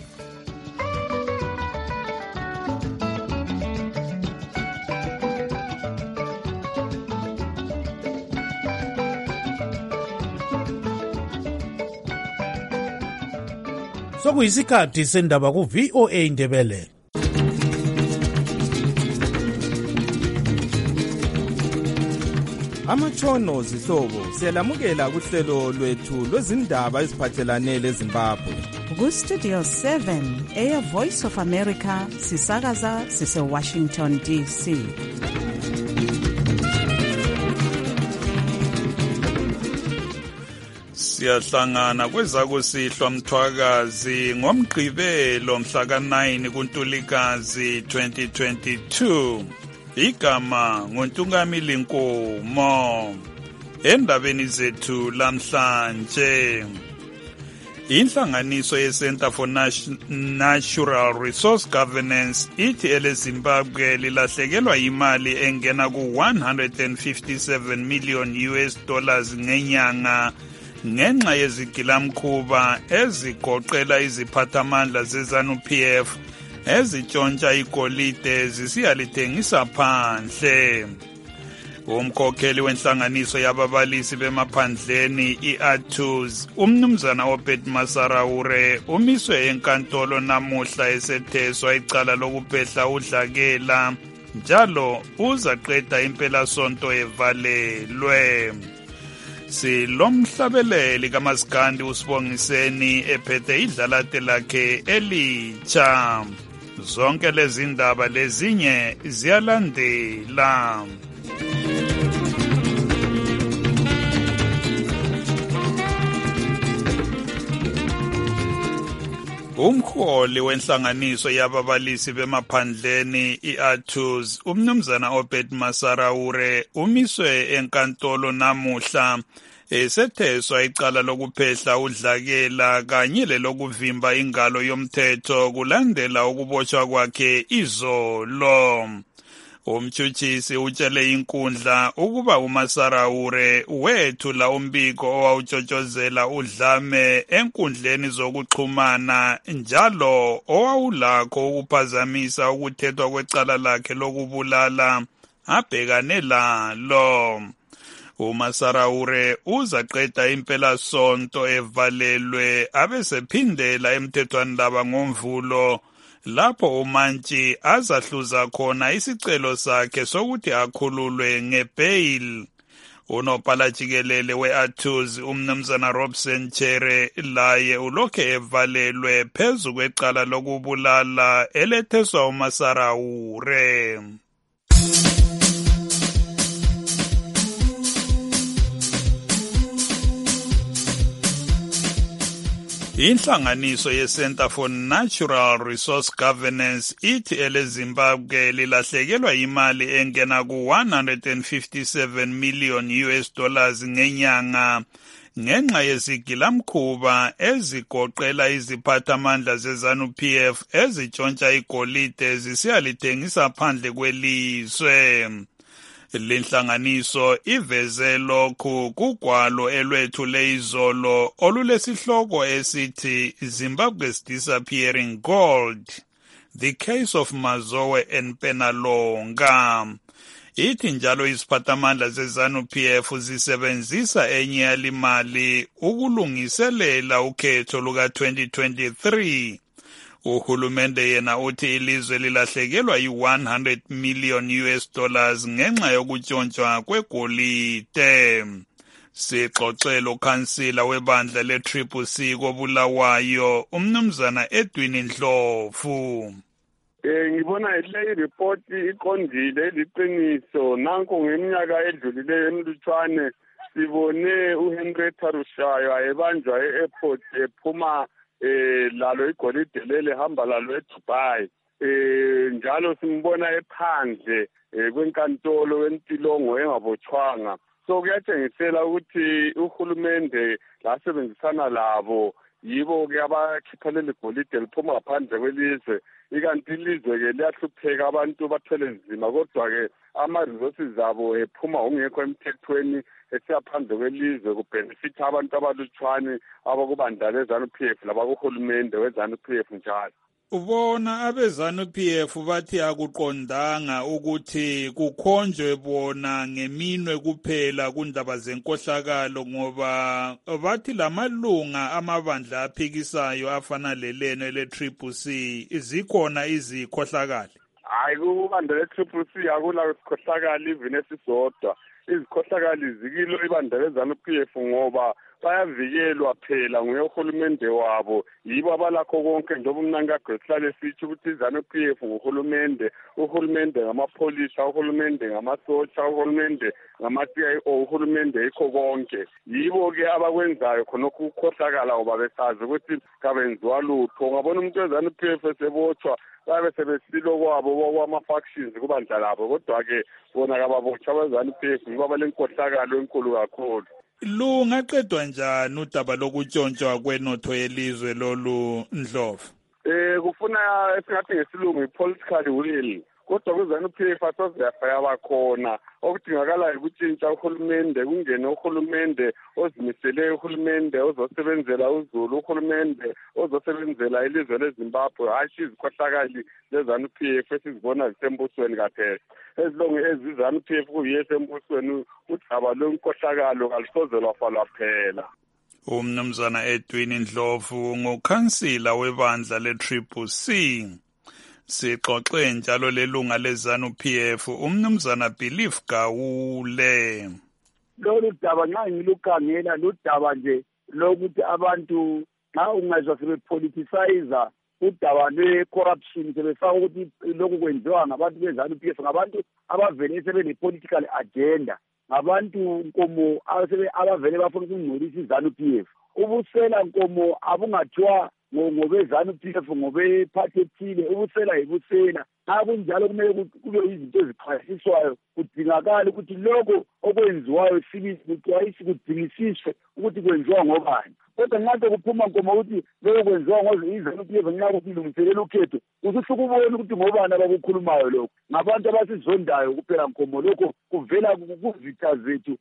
sokuyisikhathi sendaba ku-V O A Ndebele. amatshono zihlobo siyalamukela kuhlelo lwethu lwezindaba eziphathelane leZimbabwe. Ku-Studio seven, Air Voice of America, sisakaza sise-Washington D C. Siyahlangana kwezakusihlwa Mthwakazi ngomgqibelo mhla ka nine kuNtulikazi twenty twenty-two. Igama nguNtungamili Nkomo. Endabeni zethu lamhlanje, inhlanganiso ye-Center for Natural Resource Governance ithi eleZimbabwe lilahlekelwa imali engena ku one hundred fifty-seven million U S dollars ngenyanga ngenxa yezigilamkhuba ezigoqela iziphathamandla ze-ZANU-P F ezitshontsha igolide zisiyalithengisa phandle. Umkhokheli wenhlanganiso yababalisi bemaphandleni i-A T U S, umnumzana Obed Masaraure, umiswe enkantolo namuhla esetheswa icala lokuphehla udlakela, njalo uzaqeda impelasonto evalelwe. Silomhlabeleli kaMaskandi uSibongiseni ephethe idlalate lakhe elitsha. Zonke lezi ndaba lezinye ziyalandela. Umholi wenhlanganiso yababalisi bemaphandleni i-A T U S, umnumzana Obed Masaraure, umiswe enkantolo namuhla esetheswa icala lokuphehla udlakela kanye lelokuvimba ingalo yomthetho kulandela ukubotshwa kwakhe izolo. Umtshutshisi utshele inkundla ukuba uMasaraure wethula umbiko owawutshotshozela udlame enkundleni zokuxhumana njalo owawulakho ukuphazamisa ukuthethwa kwecala lakhe lokubulala abhekane lalo. uMasaraure uzaqeda impelasonto evalelwe abesephindela emthethwandaba ngoMvulo lapho umantshi azahluza khona isicelo sakhe sokuthi akhululwe ngebail. Unobhala jikelele we-A T U S umnumzana Robson Chere laye ulokhe evalelwe phezu kwecala lokubulala eletheswa uMasaraure. Inhlanganiso ye-Center for Natural Resource Governance ithi eleZimbabwe lilahlekelwa imali engena ku one hundred fifty-seven million U S dollars ngenyanga ngenxa yezigilamkhuba ezigoqela iziphathamandla ze-ZANU-P F ezitshontsha igolide zisiyalithengisa phandle kwelizwe. Lenhlanganiso iveze lokhu kugwalo elwethule izolo olulesihloko esithi Zimbabwe's Disappearing Gold, The Case of Mazowe and Penalonga. Ithi njalo iziphathamandla ze-ZANU-P F zisebenzisa enye yalimali ukulungiselela ukhetho luka twenty twenty-three. Uhulumende yena uthi ilizwe lilahlekelwa i-one hundred million U S dollars ngenxa yokutshontshwa kwegolide. Sixoxela ukhansila webandla le-Triple C koBulawayo, umnumzana Edwin Ndlovu. Eh ngibona le report iqondile liqiniso. Nanko ngeminyaka edlulileyo emlutshwane sibone uHenrietta Rushayo ebanjwa e-airport ephuma eh lalo igolide lele hamba lalo eDubai. Eh njalo simbona ephandle kwenkantolo wentilongo engabotshwanga. So kuyatshengisela ukuthi uhulumende lasebenzisana labo yibo ke abakhipha leli golide liphuma ngaphandle kwelizwe. Ikanti ilizwe ke liyahlupheka abantu bathwele nzima, kodwa ke ama-resources abo ephuma ungekho emthethweni esiyaphandle kwelizwe kubenefitha abantu abalutshwane abakubandla le-ZANU-P F labakuhulumende we-ZANU-P F njalo. Ubona abe-ZANU-P F bathi akuqondanga ukuthi kukhonjwe bona ngeminwe kuphela kundaba zenkohlakalo, ngoba bathi lamalunga amabandla aphikisayo afana leleno ele-Triple C zikhona izikhohlakalo. Hayi, kubandla le-Triple C akula sikhohlakalo even esisodwa. izikhohlakali zikilo ibandla le-ZANU-P F ngoba bayavikelwa phela nguye uhulumende wabo, yibo abalakho konke njengoba umnankagwe sihlale sitsho ukuthi i-ZANU-P F nguhulumende, uhulumende ngamapholisha, uhulumende ngamasotsha, uhulumende ngama-C I O, uhulumende yikho konke. Yibo-ke abakwenzayo khonokho ukukhohlakala ngoba besazi ukuthi kabenziwa lutho. Ungabona umuntu we-ZANU-P F esebotshwa babe sebesilo kwabo kwama-factions kubandla labo, kodwa-ke bona kababotshwa abe-ZANU-P F yibo abalenkohlakalo enkulu kakhulu. Lungaqedwa njani udaba lokutshontshwa kwenotho yelizwe lolu Ndlovu? Eh kufuna esingathi ngesilungu i-political will, kodwa ku-ZANU-P F asoze yaba khona. Okudingakalayo ukutshintsha uhulumende, kungene uhulumende ozimisele, uhulumende ozosebenzela uZulu, uhulumende ozosebenzela ilizwe leZimbabwe, hashi izikhohlakali le-ZANU-P F esizibona zisembusweni kaphela. Ezilonge ezi-ZANU-P F kuyiyo esembusweni, udaba lwenkohlakalo kalusoze lwafalwa phela. Umnumzana Edwin Ndlovu ngukhansila webandla le-Triple C. Sixoxe njalo lelunga le-ZANU-P F umnumzana Belief Gawule. Lolu daba nxa ngilukhangela ludaba nje lokuthi abantu nxa ungazwa sebepoliticizer udaba lwe-corruption sebefaka ukuthi lokhu kwenziwa ngabantu be-ZANU-P F, ngabantu abavele sebele-political agenda, ngabantu nkomo abavele bafuna ukungcolisa i-ZANU-P F. Ubusela nkomo abungathiwa ngobe-ZANU-P F ngobe-party ethile, ubusela yibusela. Nxa kunjalo kumele kube izinto ezixwayisiswayo, kudingakala ukuthi lokho okwenziwayo sibili kuxwayiswe, kudingisiswe ukuthi kwenziwa ngobani. Kodwa nxa kuphuma nkomo ukuthi lokho kwenziwa ngo-ZANU-P F nxa kulungiselela ukhetho, ususukubona ukuthi ngobani abakukhulumayo lokho. Ngabantu abasizondayo kuphela nkomo, lokho kuvela kuzitha zethu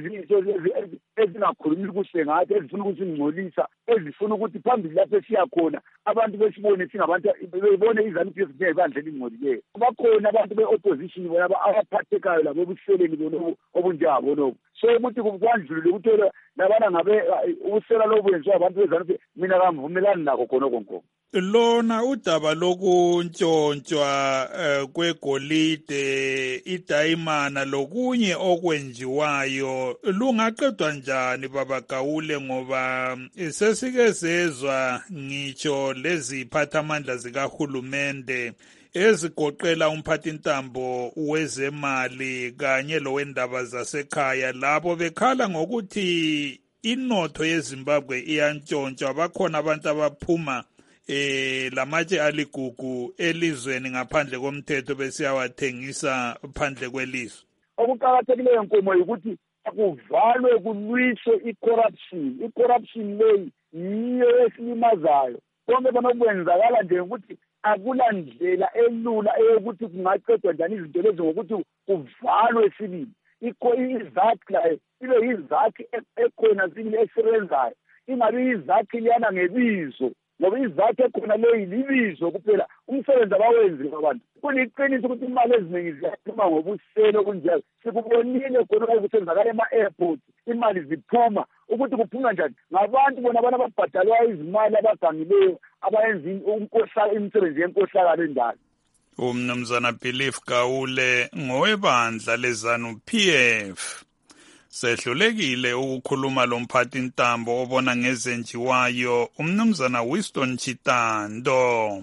ezingakhulumi kuhle ngathi, ezifuna ukusingcolisa, ezifuna ukuthi phambili lapho esiya khona abantu besibone singabantu bebone i-ZANU-P F njengebandla elingcolileyo. Bakhona abantu be-opposition bona abaphathekayo labo ebuseleni bonobo obunjabo nobo. So ukuthi kwandlulile ukuthola labana ngabe ubusela lobo benziwa abantu be-ZANU-P F, mina kamvumelani nakho khonoko nkomo. Lona udaba lokuntshontshwa uh, kwegolide, idayimana lokunye okwenjiwayo lungaqedwa njani baba Gawule, ngoba sesike sezwa ngitsho leziphathamandla zikahulumende ezigoqela umphathintambo wezemali kanye lowendaba zasekhaya labo bekhala ngokuthi inotho yeZimbabwe iyantshontshwa. Bakhona abantu abaphuma eh lamatshe aligugu elizweni ngaphandle komthetho besiyawathengisa phandle kwelizwe. Okuqakathekileyo nkomo ukuthi akuvalwe kulwiswe i-corruption. I-corruption leyi yiyo esilimazayo. Konke banokwenzakala nje ukuthi akula ndlela elula eyokuthi kungaqedwa njani izinto lezi ngokuthi kuvalwe sibili. Izakhi layo ibe yizakhi ekhona sibili esebenzayo, ingabi yizakhi liyana ngebizo, ngoba izakhi ekhona leyi libizo kuphela. Umsebenzi abawenzi abantu kuliqiniso ukuthi imali eziningi ziyaphuma ngobuselo kunjalo. Sikubonile khona okusenzakala ema-airport, imali ziphuma. Ukuthi kuphuma njani? Ngabantu bona abana ababhadalwa izimali abagangileyo abayenza imisebenzi yenkohlakalo endala. Umnumzana Belief Gawule ngowebandla le-ZANU-P F. Sehlulekile ukukhuluma lomphathintambo obona ngezenjiwayo umnumzana Winston Chitando.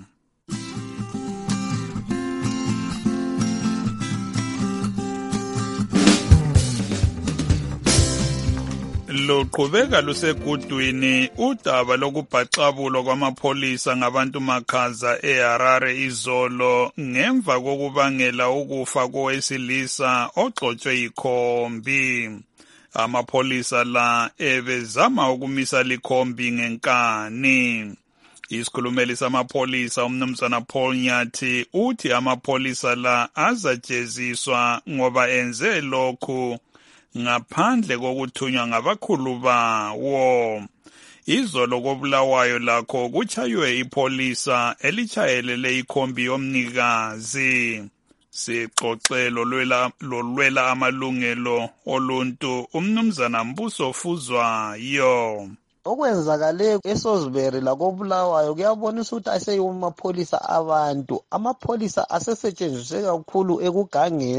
Luqhubeka lusegudwini udaba lokubhaxabulwa kwamapholisa ngabantu makhaza eHarare izolo ngemva kokubangela ukufa kowesilisa ogxotshwe yikhombi. Amapholisa la ebezama ukumisa likhombi ngenkani. Isikhulumeli samapholisa umnumzana Paul Nyathi uthi amapholisa la azajeziswa ngoba enze lokhu ngaphandle kokuthunywa ngabakhulu bawo. Izolo koBulawayo lakho kuchaywe ipolisa elichayelele ikhombi yomnikazi. Sixoxelo lolwela amalungelo oluntu umnumzana Mbuso Fuzwayo. Okwenzakale eSosbury lakoBulawayo kuyabonisa ukuthi aseyiwo amapholisa abantu. Amapholisa asesetshenziswe kakhulu ekugangeni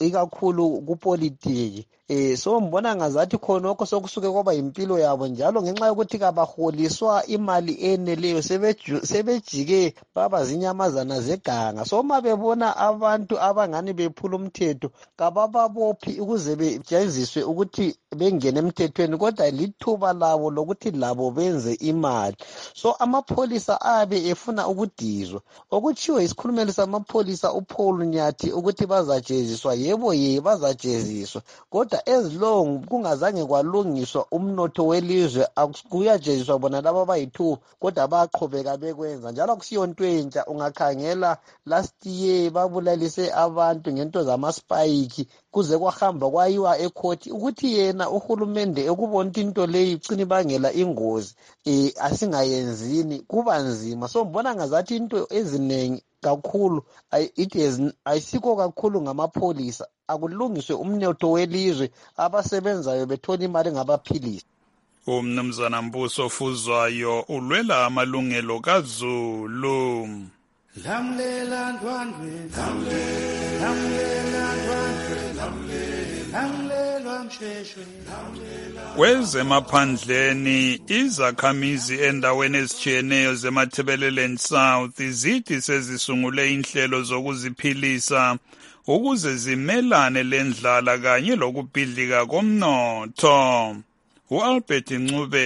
ikakhulu kupolitiki. Eh so mbona ngazathi khonokho sokusuke kwaba impilo yabo njalo ngenxa yokuthi kabaholiswa imali eneleyo sebejike baba zinyamazana zeganga. So uma bebona abantu abangani bephula umthetho kabababophi ukuze bejayiziswe ukuthi bengene emthethweni, kodwa lithuba labo lokuthi labo benze imali. So amapholisa abe efuna ukudizwa. Okutshiwo isikhulumeli samapholisa uPaul Nyathi ukuthi bazajeziswa, yebo ye bazajeziswa, kodwa as long kungazange kwalungiswa umnotho welizwe akuyajeziswa bona laba bayithu, kodwa bayaqhubeka bekwenza. Njalo kusiyonto entsha, ungakhangela last year babulalise abantu ngento zamaspike kuze kwahamba kwayiwa ecourt ukuthi yena uhulumende ekubona into leyi icini bangela ingozi eh asingayenzini kuba nzima. So mbona ngazathi into ezinengi kakhulu it is ayisiko kakhulu ngamapholisa, akulungiswe umnotho welizwe, abasebenzayo bethola imali ngabaphilisi. Umnumzana Mbuso Fuzwayo ulwela amalungelo kaZulu. Lamlela ndwandwe, lamlela, lamlela ndwandwe, lamlela, lamlela msheshwe, lamlela. Kwezemaphandleni izakhamizi endaweni ezitshiyeneyo zeMathebeleland South zithi sezisungule inhlelo zokuziphilisa ukuze zimelane lendlala kanye lokubhidlika komnotho. U-Albert Ncube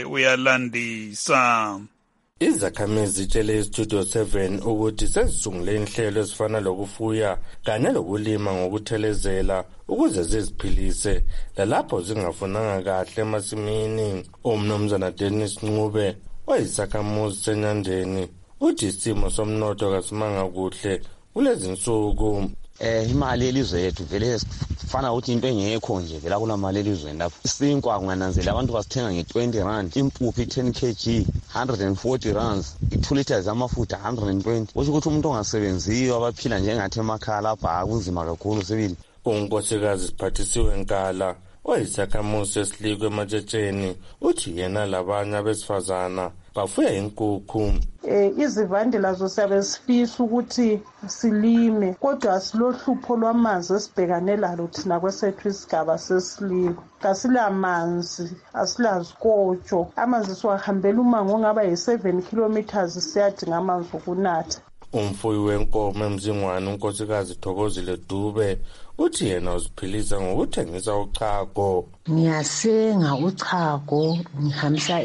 uyalandisa. Izakhamizi zitshele iStudio seven ukuthi sezisungule inhlelo ezifana lokufuya kanye lokulima ngokuthelezela ukuze ziziphilise lalapho zingafunanga kahle emasimini. Umnumzana Dennis Ncube oyisakhamuzi seNyandeni uthi isimo somnotho kasimanga kuhle kulezi nsuku. Eh imali yelizwe yethu vele fana ukuthi into engekho nje vela kula mali elizweni lapho. Isinkwa kungananzela abantu basithenga nge-twenty rand, impuphu ten kilograms one hundred forty rands, i-two liters amafutha one hundred twenty. Kusho ukuthi umuntu ongasebenziyo abaphila njengathi emakhaya lapha akunzima kakhulu sibili. Unkosikazi Siphathisiwe Nkala oyisakhamuzi esilikwe eMatshetsheni uthi yena labanye abesifazana bafuya inkukhu. Eh izivande lazo siyabe sifisa ukuthi silime kodwa silohlupho lwamanzi esibhekane lalo thina kwesethu isigaba sesiliko. Kasilamanzi, asilazikotsho. Amanzi siwahambela umango ongaba yi-seven kilometers siyadinga amanzi okunatha. Umfuyi wenkomo eMzingwane unkosikazi Thokozile Dube uthi yena uziphilisa ngokuthengisa uchago. Ngiyasenga uchago ngihambisa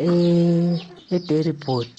e e-dairy board.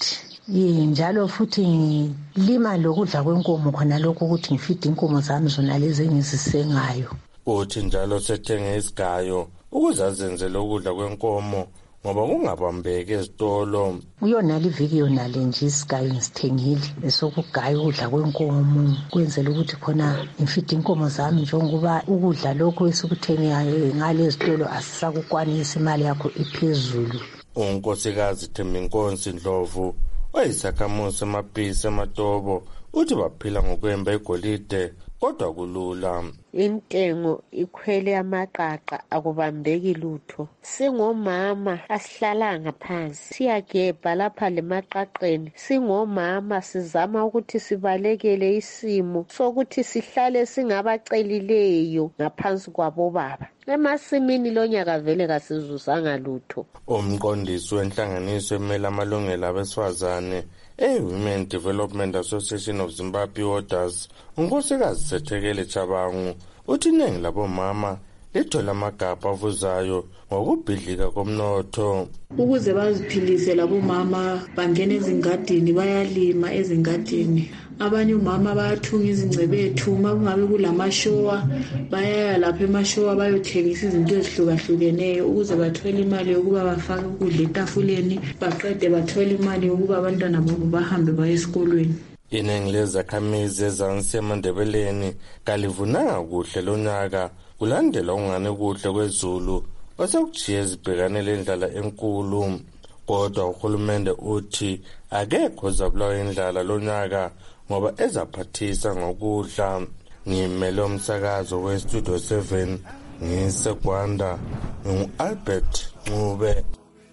Njalo futhi ngilima lokudla kwenkomo khona lokho ukuthi ngifide inkomo zami zona lezi engizisengayo. Uthi njalo sethenge isigayo ukuze azenzele ukudla kwenkomo ngoba kungabambeki ezitolo. Uyona liviki yona le nje isigayo ngisithengile esokugaya ukudla kwenkomo kwenzela ukuthi khona ngifide inkomo zami njengoba ukudla lokho esikuthengayo ngale ezitolo asisakukwanisa, imali yakho iphezulu. Unkosikazi Thembinkosi Ndlovu oyisakhamuzi eMapisi eMatobo uthi baphila ngokwemba igolide kodwa kulula. Intengo ikhwele amaqaqa akubambeki lutho. Singomama asihlalanga phansi, siyagebha lapha lemaqaqeni. Singomama sizama ukuthi sibalekele isimo sokuthi sihlale singabacelileyo ngaphansi kwabobaba. Emasimini lonyaka vele kasizuzanga lutho. Umqondisi wenhlanganiso emela amalungelo abesifazane e-Women Development Association of Zimbabwe Orders unkosikazi Sethekele Chabangu uthi iningi labomama lithola amagabha avuzayo ngokubhidlika komnotho. Ukuze baziphilise labomama bangena ezingadini, bayalima ezingadini. Abanye umama bayathunga izingcebethu, uma kungabe kulamashowa bayaya lapha emashowa bayothengisa izinto ezihlukahlukeneyo ukuze bathole imali yokuba bafake ukudla etafuleni, baqede bathole imali yokuba abantwana babo bahambe baye esikolweni. Iningi lezakhamizi ezansi eMandebeleni kalivunanga kuhle lonyaka kulandela ukungane kuhle kwezulu osekujiye ezibhekane lendlala enkulu. Kodwa uhulumende uthi akekho zabulawa indlala lonyaka ngoba ezaphathisa ngokudla. Ngimele umsakazo weStudio seven ngiseGwanda ngu-Albert Ncube.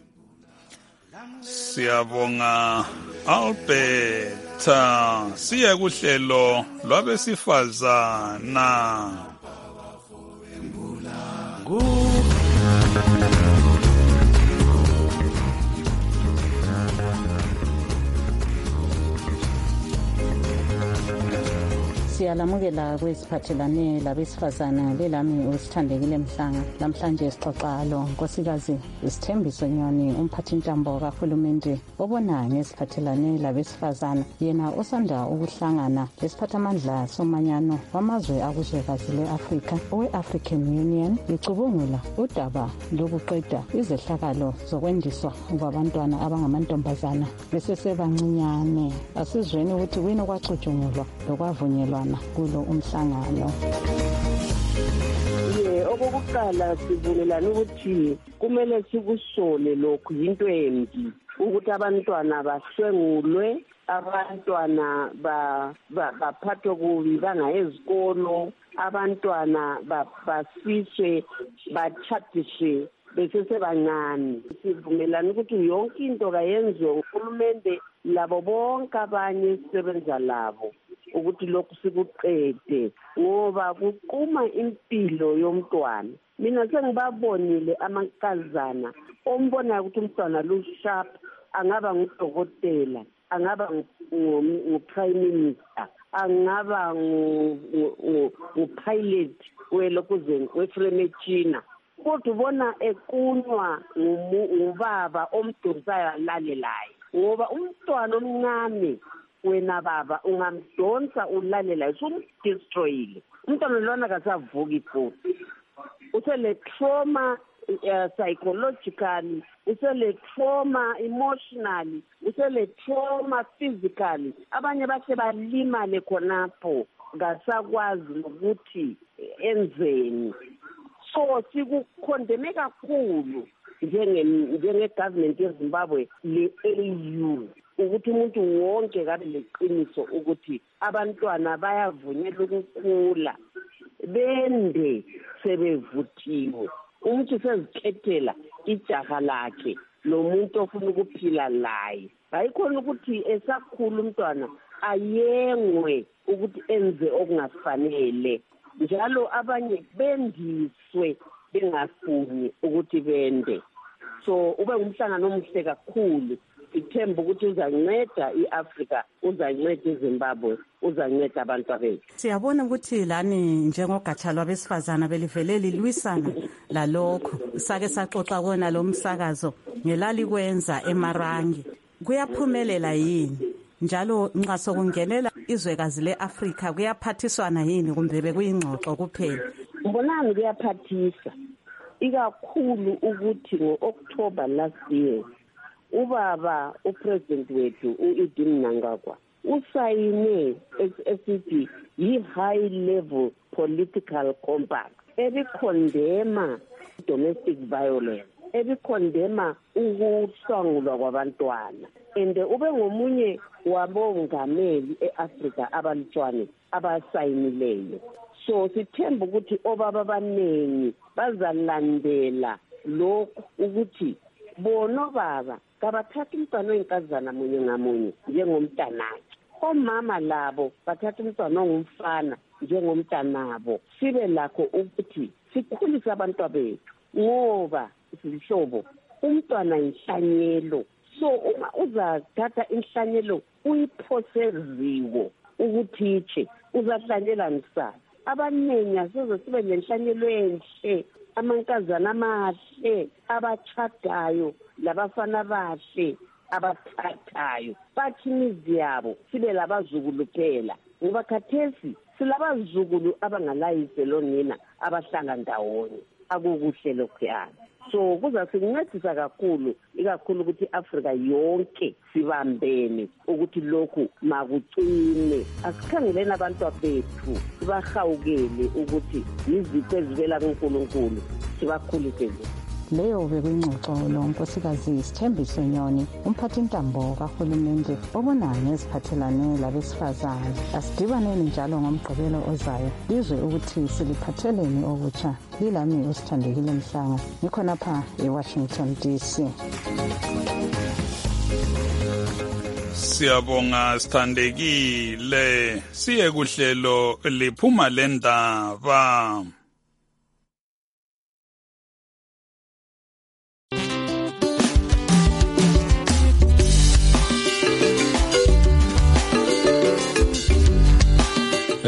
Siyabonga Albert. Siye kuhlelo lwabesifazana. Gu Siyalamukela kwesiphathelane labesifazana lelami usithandekile Mhlanga. Namhlanje sixoxa lo nkosikazi Isithembiso Nyoni, umphathintambo kahulumende obona ngesiphathelane labesifazana, yena osanda ukuhlangana lesiphathamandla somanyano wamazwe akuzwekazi le-Afrika owe-African Union icubungula udaba lokuqeda izehlakalo zokwendiswa kwabantwana abangamantombazana besesebancinyane. Asizweni ukuthi kuyini okwacutshungulwa lokwavunyelwana kulo umhlangano. Ye okokuqala sivumelana ukuthi kumele sikusole lokhu yinto embi ukuthi abantwana bahlengulwe, abantwana baphathwe kubi banga ezikolo, abantwana basiswe bathathishwe besesebancane. Sivumelana ukuthi yonke into kayenziwe uhulumende labo bonke abanye sisebenza labo ukuthi lokhu sikuqede ngoba kuquma impilo yomntwana. Mina sengibabonile amankazana ombona ukuthi umntwana lo sharp, angaba ngudokotela, angaba ngu-prime minister, angaba ngu-pilot welokuzeni wefremechina, kodwa ubona ekunywa ngubaba omdonsayo alalelayo ngoba umntwana omncane wena baba ungamdonsa ulalelayo sumdestroyile. Umntwana lona kasavuki futhi, usele trauma uh, psychologically, usele trauma emotionally, usele trauma physically. Abanye bahle balimale khonapho ngasakwazi ukuthi enzeni. So sikukhondeme kakhulu njenge njenge-government yeZimbabwe le-A U ukuthi umuntu wonke kabe leqiniso ukuthi abantwana bayavunyelwa ukukhula bende sebevuthiwe. Umuntu sezikhethela ijaha lakhe lomuntu ofuna ukuphila laye. Hayikhona ukuthi esakhula umntwana ayengwe ukuthi enze okungafanele. Njalo abanye bendiswe bengafuni ukuthi bende. So ube umhlangano omuhle kakhulu. Ithemba ukuthi uzanceda iAfrika, uzanceda iZimbabwe, uzanceda abantu bethu. Siyabona ukuthi lani njengogatsha lwabesifazana belivele lilwisana lalokho. Sake saxoxa kona lo msakazo ngelali kwenza eMarangi. Kuyaphumelela yini? Njalo nxa sokungenela izwekazi leAfrika kuyaphathiswana yini kumbe bekuyingxoxo kuphela? Mbonani kuyaphathisa. Ikakhulu ukuthi ngo-October last year ubaba upresident wethu uEdin Mnangagwa usayine esithi yi-high level political compact ebikhondema domestic violence, ebikhondema ukuhlangulwa kwabantwana, and ube ngomunye wabongameli eAfrika abalutshwane abasayinileyo. So sithemba ukuthi obaba abanengi bazalandela lokhu ukuthi bono baba kabathatha umntwana oyinkazana munye ngamunye njengomntanakhe, omama labo bathatha umntwana ongumfana njengomntanabo. Sibe lakho ukuthi sikhulise abantwana bethu ngoba sihlobo umntwana inhlanyelo. So uma uzathatha inhlanyelo uyiphoseziwo ukuthiche uzahlanyela ngisasa. Abanengi asoze sibe nenhlanyelo enhle, amankazana amahle abachadayo labafana bahle abathathayo bathi imizi yabo sibe labazukulu phela ngoba khathesi silabazukulu abangalayise lonina abahlanga ndawonye. Akukuhle lokhuyana. So kuzasincedisa kakhulu ikakhulu ukuthi iAfrika yonke sibambene ukuthi lokhu makucine. Asikhangeleni abantu bethu sibahawukele ukuthi yizipho ezivela kuNkulunkulu sibakhulise nje. Leyo bekuyingxoxo lo nkosikazi Isithembiso Nyoni, umphathintambo kahulumende obona ngeziphathelane labesifazane. Asidibaneni njalo ngomgqibelo ozayo bizwe ukuthi siliphatheleni okutsha. Lilami usithandekile Mhlanga, ngikhonapha eWashington D C. Siyabonga sithandekile. Siye kuhlelo liphuma lendaba.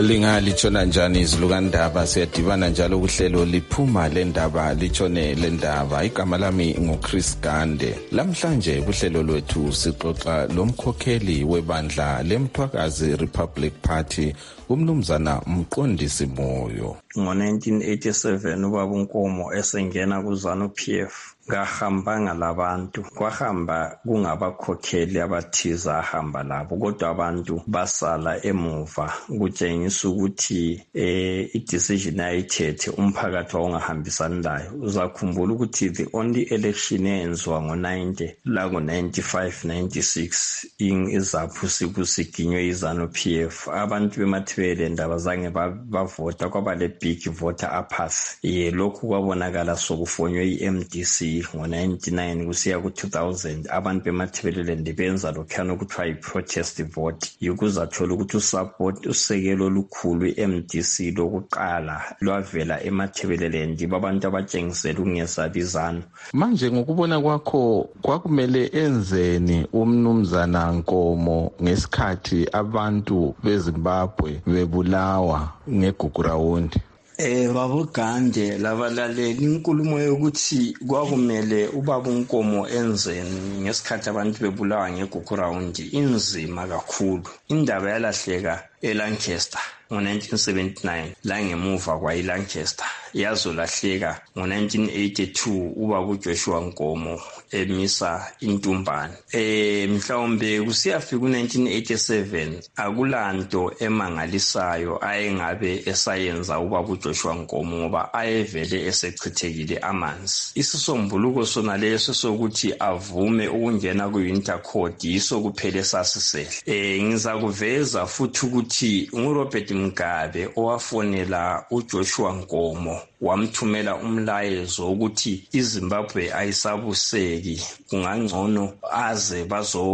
Lingalithona njani izilukandaba siyadibana njalo kuhlelo liphuma lendaba litshone lendaba. Igama lami nguChris Gande. Lamhlanje kuhlelo lwethu sixoxa lomkhokheli webandla leMthwakazi Republic Party umnumzana Mqondisi Moyo. Ngo nineteen eighty-seven ubaba uNkomo esengena kuZanu P F ngahambanga labantu, kwahamba kungabakhokheli abathiza ahamba labo, kodwa abantu basala emuva kutshengisa ukuthi eh i-decision ayithethe umphakathi wawungahambisani layo. Uzakhumbula ukuthi the only election eyenzwa ngo ninety la ngo ninety-five ninety-six in izaphu sikusiginywe iZanu P F, abantu bemathibele ndaba zange bavota kwaba le big voter apathy. Ye lokhu kwabonakala sokufonywe i-M D C ngo ninety-nine kusiya ku two thousand. Abantu bemathibelele ndibenza lokhana ukuthiwa i-protest vote, yikuzathola ukuthi usupport usekelo olukhulu i-M D C lokuqala lwavela emathibelele ndiba abantu abatshengisela ukungesabi iZanu. Manje ngokubona kwakho kwakumele enzeni umnumzana Nkomo ngesikhathi abantu beZimbabwe bebulawa ngeGugurawundi? Eh baba Gande labalaleli inkulumo yokuthi kwakumele ubaba uNkomo enzeni ngesikhathi abantu bebulawa ngeGugurawundi inzima kakhulu. Indaba yalahleka eLancaster ngo nineteen seventy-nine la ngemuva kwa iLancaster yazolahleka ngo nineteen eighty-two ubaba uJoshua Nkomo emisa intumbane. Eh mhlawumbe kusiyafika ku nineteen eighty-seven akulanto emangalisayo ayengabe esayenza ubaba uJoshua Nkomo ngoba ayevele esechithekile amanzi. Isisombuluko sona leso sokuthi avume ukungena ku Intercourt yiso kuphele sasisele. Eh ngizakuveza futhi ukuthi uRobert Mugabe owafonela uJoshua Nkomo wamthumela umlayezo ukuthi iZimbabwe ayisabuseki, kungangcono aze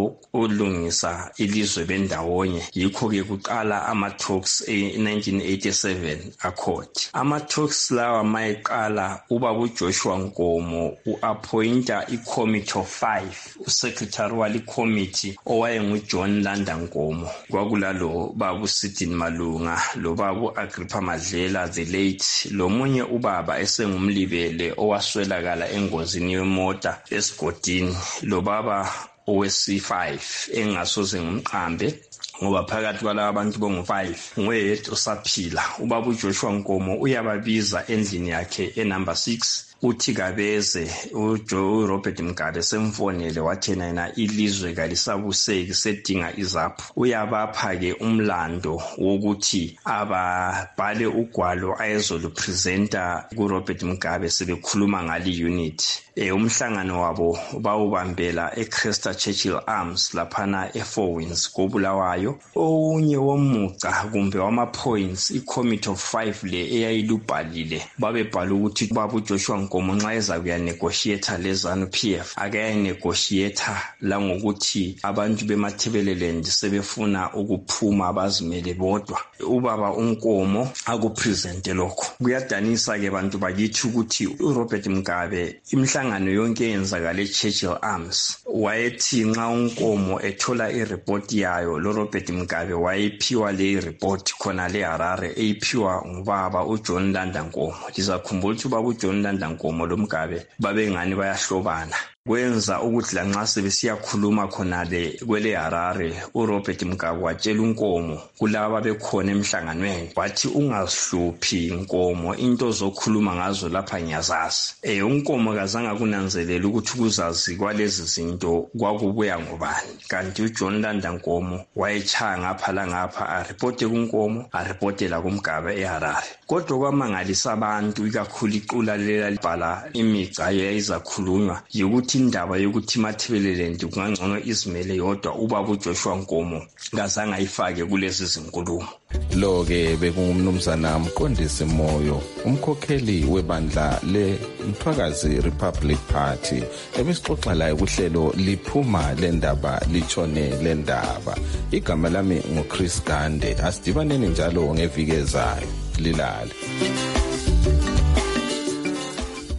bazolungisa ilizwe bendawonye. Yikho ke kuqala ama talks e nineteen eighty-seven accord. Ama talks lawa mayiqala ubaba uJoshua Nkomo uappointa i-committee of five, usecretary wali committee owayengu John Landa Nkomo, kwakulalo babu Sidini Malunga, lo babu Agrippa Madlela the late, lo munye ubaba esengumlibele owaswelakala engozini yemota esigodini, lo baba owesi five engasoze ngumqambe ngoba phakathi kwalabo abantu bongu five nguyedwa osaphila. Ubaba uJoshua Nkomo uyababiza endlini yakhe e number six uthi kabeze uJoe Robert Mugabe semfonele wathi yena ilizwe kalisabuseki sedinga izaphu. Uyabapha ke umlando wokuthi ababhale ugwalo ayezolupresenta ku Robert Mugabe sebekhuluma ngali unit. Eh umhlangano wabo bawubambela eCresta Churchill Arms laphana eFour Winds koBulawayo. Ounye womuca kumbe wama points i-committee of five le eyayilubhalile babebhala ukuthi baba uJoshua Nkomo nxa eza kuya negotiator leZanu P F akaya negotiator la ngokuthi abantu bemathibelele sebefuna ukuphuma bazimele bodwa. Ubaba uNkomo akupresente lokho. Kuyadanisa ke bantu bakithi ukuthi uRobert Mugabe imhlangano yonke eyenzakala eChurchill Arms wayethi nxa uNkomo ethola ireport yayo lo Robert Mugabe wayephiwa le report khona le Harare eyiphiwa ngubaba uJohn Landa Nkomo. Ngizakhumbula ukuthi ubaba uJohn Landa Nkomo lo Mugabe babengani bayahlobana. Kwenza ukuthi lanxa sebesiyakhuluma khona le kwele Harare uRobert Mugabe watshela uNkomo kulaba bekhona emhlanganweni wathi ungazihluphi Nkomo, into zokhuluma ngazo lapha ngiyazazi. Eh uNkomo kazange kunanzelela ukuthi kuzazi kwalezi zinto kwakubuya ngobani, kanti uJohn Landa Nkomo wayechanga ngapha la ngapha a report kuNkomo a report la kuMgabe eHarare. Kodwa kwamangalisa abantu ikakhulu iqula lela libhala imigca yayizakhulunywa ukuthi indaba yokuthi mathibelele ndi kungangcono izimele yodwa ubaba uJoshua Nkomo ngazange ayifake kulezi zinkulumo. Lo ke bekungumnumzana Mqondisi Moyo, umkhokheli webandla leMthwakazi Republic Party, ebesixoxa la kuhlelo liphuma lendaba litshone lendaba. Igama lami nguChris Gande. Asidibaneni njalo ngeviki ezayo. Lilale.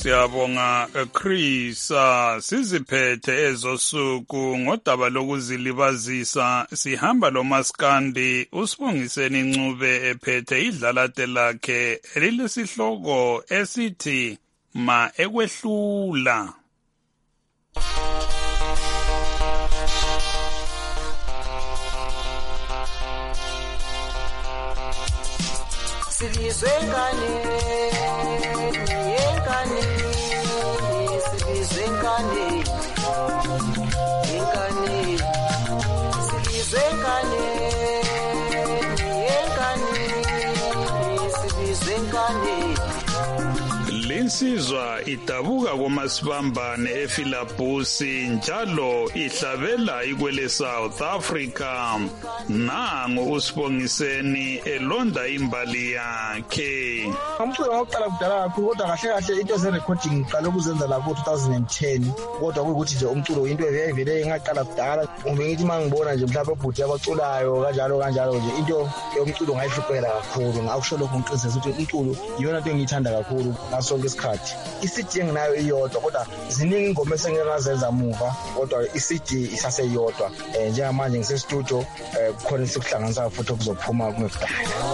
siyabonga Chris. Siziphethe ezosuku ngodaba lokuzilibazisa sihamba lo maskandi usibongiseni Ncube ephethe idlalate lakhe elilesihloko esithi ma ekwehlula. Silizwe ngane, yengane, silizwe ngane, yengane, silizwe ngane, yengane, silizwe ngane. Linsizwa idabuka komasibambane eFilabusi njalo ihlabela ikwele South Africa. Nangu usibongiseni elonda imbali yakhe. Umculo waqala kudala kakhulu kodwa kahle kahle into ze recording ngiqala ukuzenza lapho two thousand ten kodwa kuyikuthi nje umculo into evele engaqala kudala. Ngithi mangibona nje mhlawumbe ubhuti abaculayo kanjalo kanjalo nje into yomculo ngayihluphela kakhulu. Ngakusho lokho ngiqinisesa ukuthi umculo iyona into engiyithanda kakhulu ngaso ngesikhathi. I-C D enginayo iyodwa kodwa ziningi ingoma esengeke ngazenza muva kodwa i-C D isaseyodwa. Eh njengamanje ngise studio eh kukhona isikuhlanganisa futhi okuzophuma kungekudala.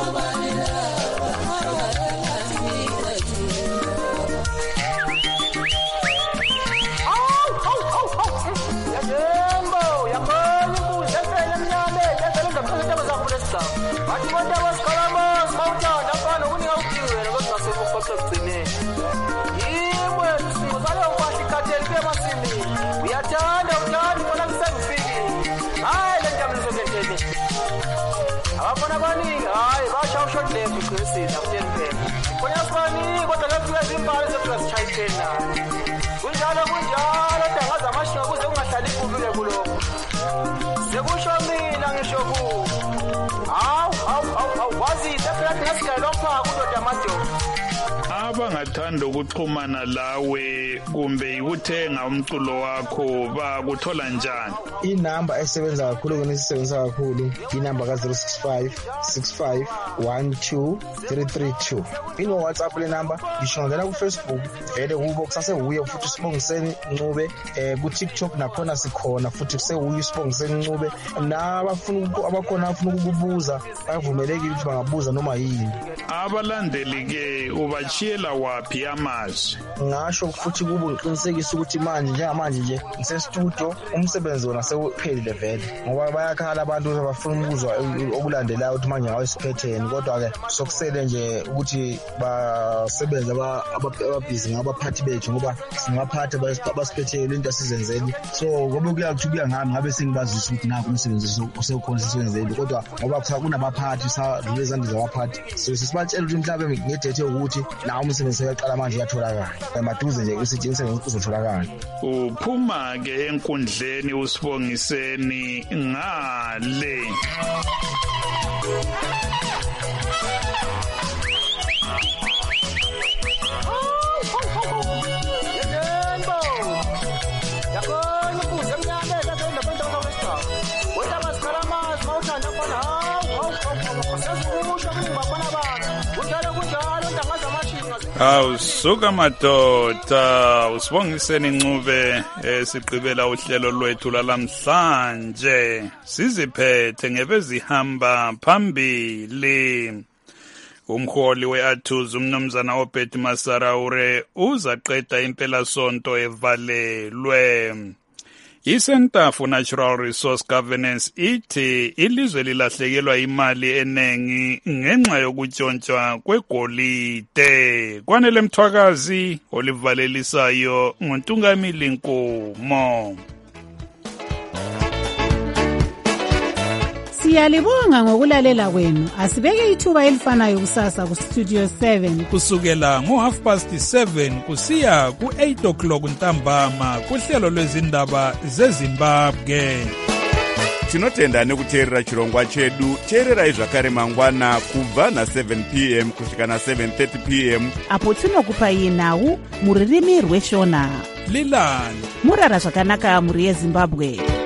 Abafana abaningi hayi basha ushot left uqinisile akuteni phela. Khona asibaningi kodwa lafika izimbali zefika sichayithena. Kunjalo kunjalo dangaza amashinga kuze kungahlali ibhubile kulokho. Sekusho mina ngisho ku. Hawu hawu hawu wazi phela ngasigayela umphako uDoda Madoda. Abangathanda ukuxhumana lawe kumbe ukuthenga umculo wakho bakuthola njani? Inamba esebenza kakhulu kunisebenzisa kakhulu inamba ka zero six five six five one two three three two. Ino WhatsApp le number ngishongela ku Facebook vele kubo kusase uye futhi Sibongiseni Ncube eh ku TikTok nakhona sikhona futhi kuse uye Sibongiseni Ncube nabafuna abakhona afuna ukubuza bavumelekile ukuthi bangabuza noma yini. Abalandeli ke ubachiyela waphi amazwi? Ngasho futhi kubo ngiqinisekisa ukuthi manje njengamanje nje ngise studio umsebenzi wona sewuphelile vele ngoba bayakhala abantu abafuna ukuzwa okulandelayo ukuthi manje awesiphetheni kodwa ke sokusele nje ukuthi basebenze ababhizi ngabaphathi bethu ngoba singaphatha abasiphethele into asizenzeli so ngoba kuyakuthi kuya ngami ngabe sengibazisa ukuthi nakho umsebenzi usekhona sisenzeli kodwa ngoba kunabaphathi sadlule izandla zabaphathi so sisibatshela ukuthi mhlawumbe ngedethe ukuthi la umsebenzi uyaqala manje uyatholakala emaduze nje ukuthi umsebenzi uzotholakala. Uphuma ke enkundleni usibongiseni ngale. Hawu suka madoda usibongiseni Ncube esiqhubela uhlelo lwethu lalamhlanje siziphethe ngebezihamba phambili. Umholi weAthuza umnumzana Obed Masaraure uzaqeda impela sonto evalelwe. I-Center for Natural Resource Governance ithi ilizwe lilahlekelwa imali enengi ngenxa yokutshontshwa kwegolide. Kwanele Mthwakazi olivalelisayo ngoNtungamili Nkomo. Siyalibonga ngokulalela kwenu. Asibeke ithuba elifanayo kusasa ku Studio seven kusukela ngo half past seven kusiya ku eight o'clock ntambama kuhlelo lwezindaba zeZimbabwe. Tinotenda nekuteerera chirongwa chedu. Teererai zvakare mangwana kubva na seven p m kusvika na seven thirty p m apo tinokupai nhau muririmi rweshona. Lilani murara zvakanaka muri yeZimbabwe.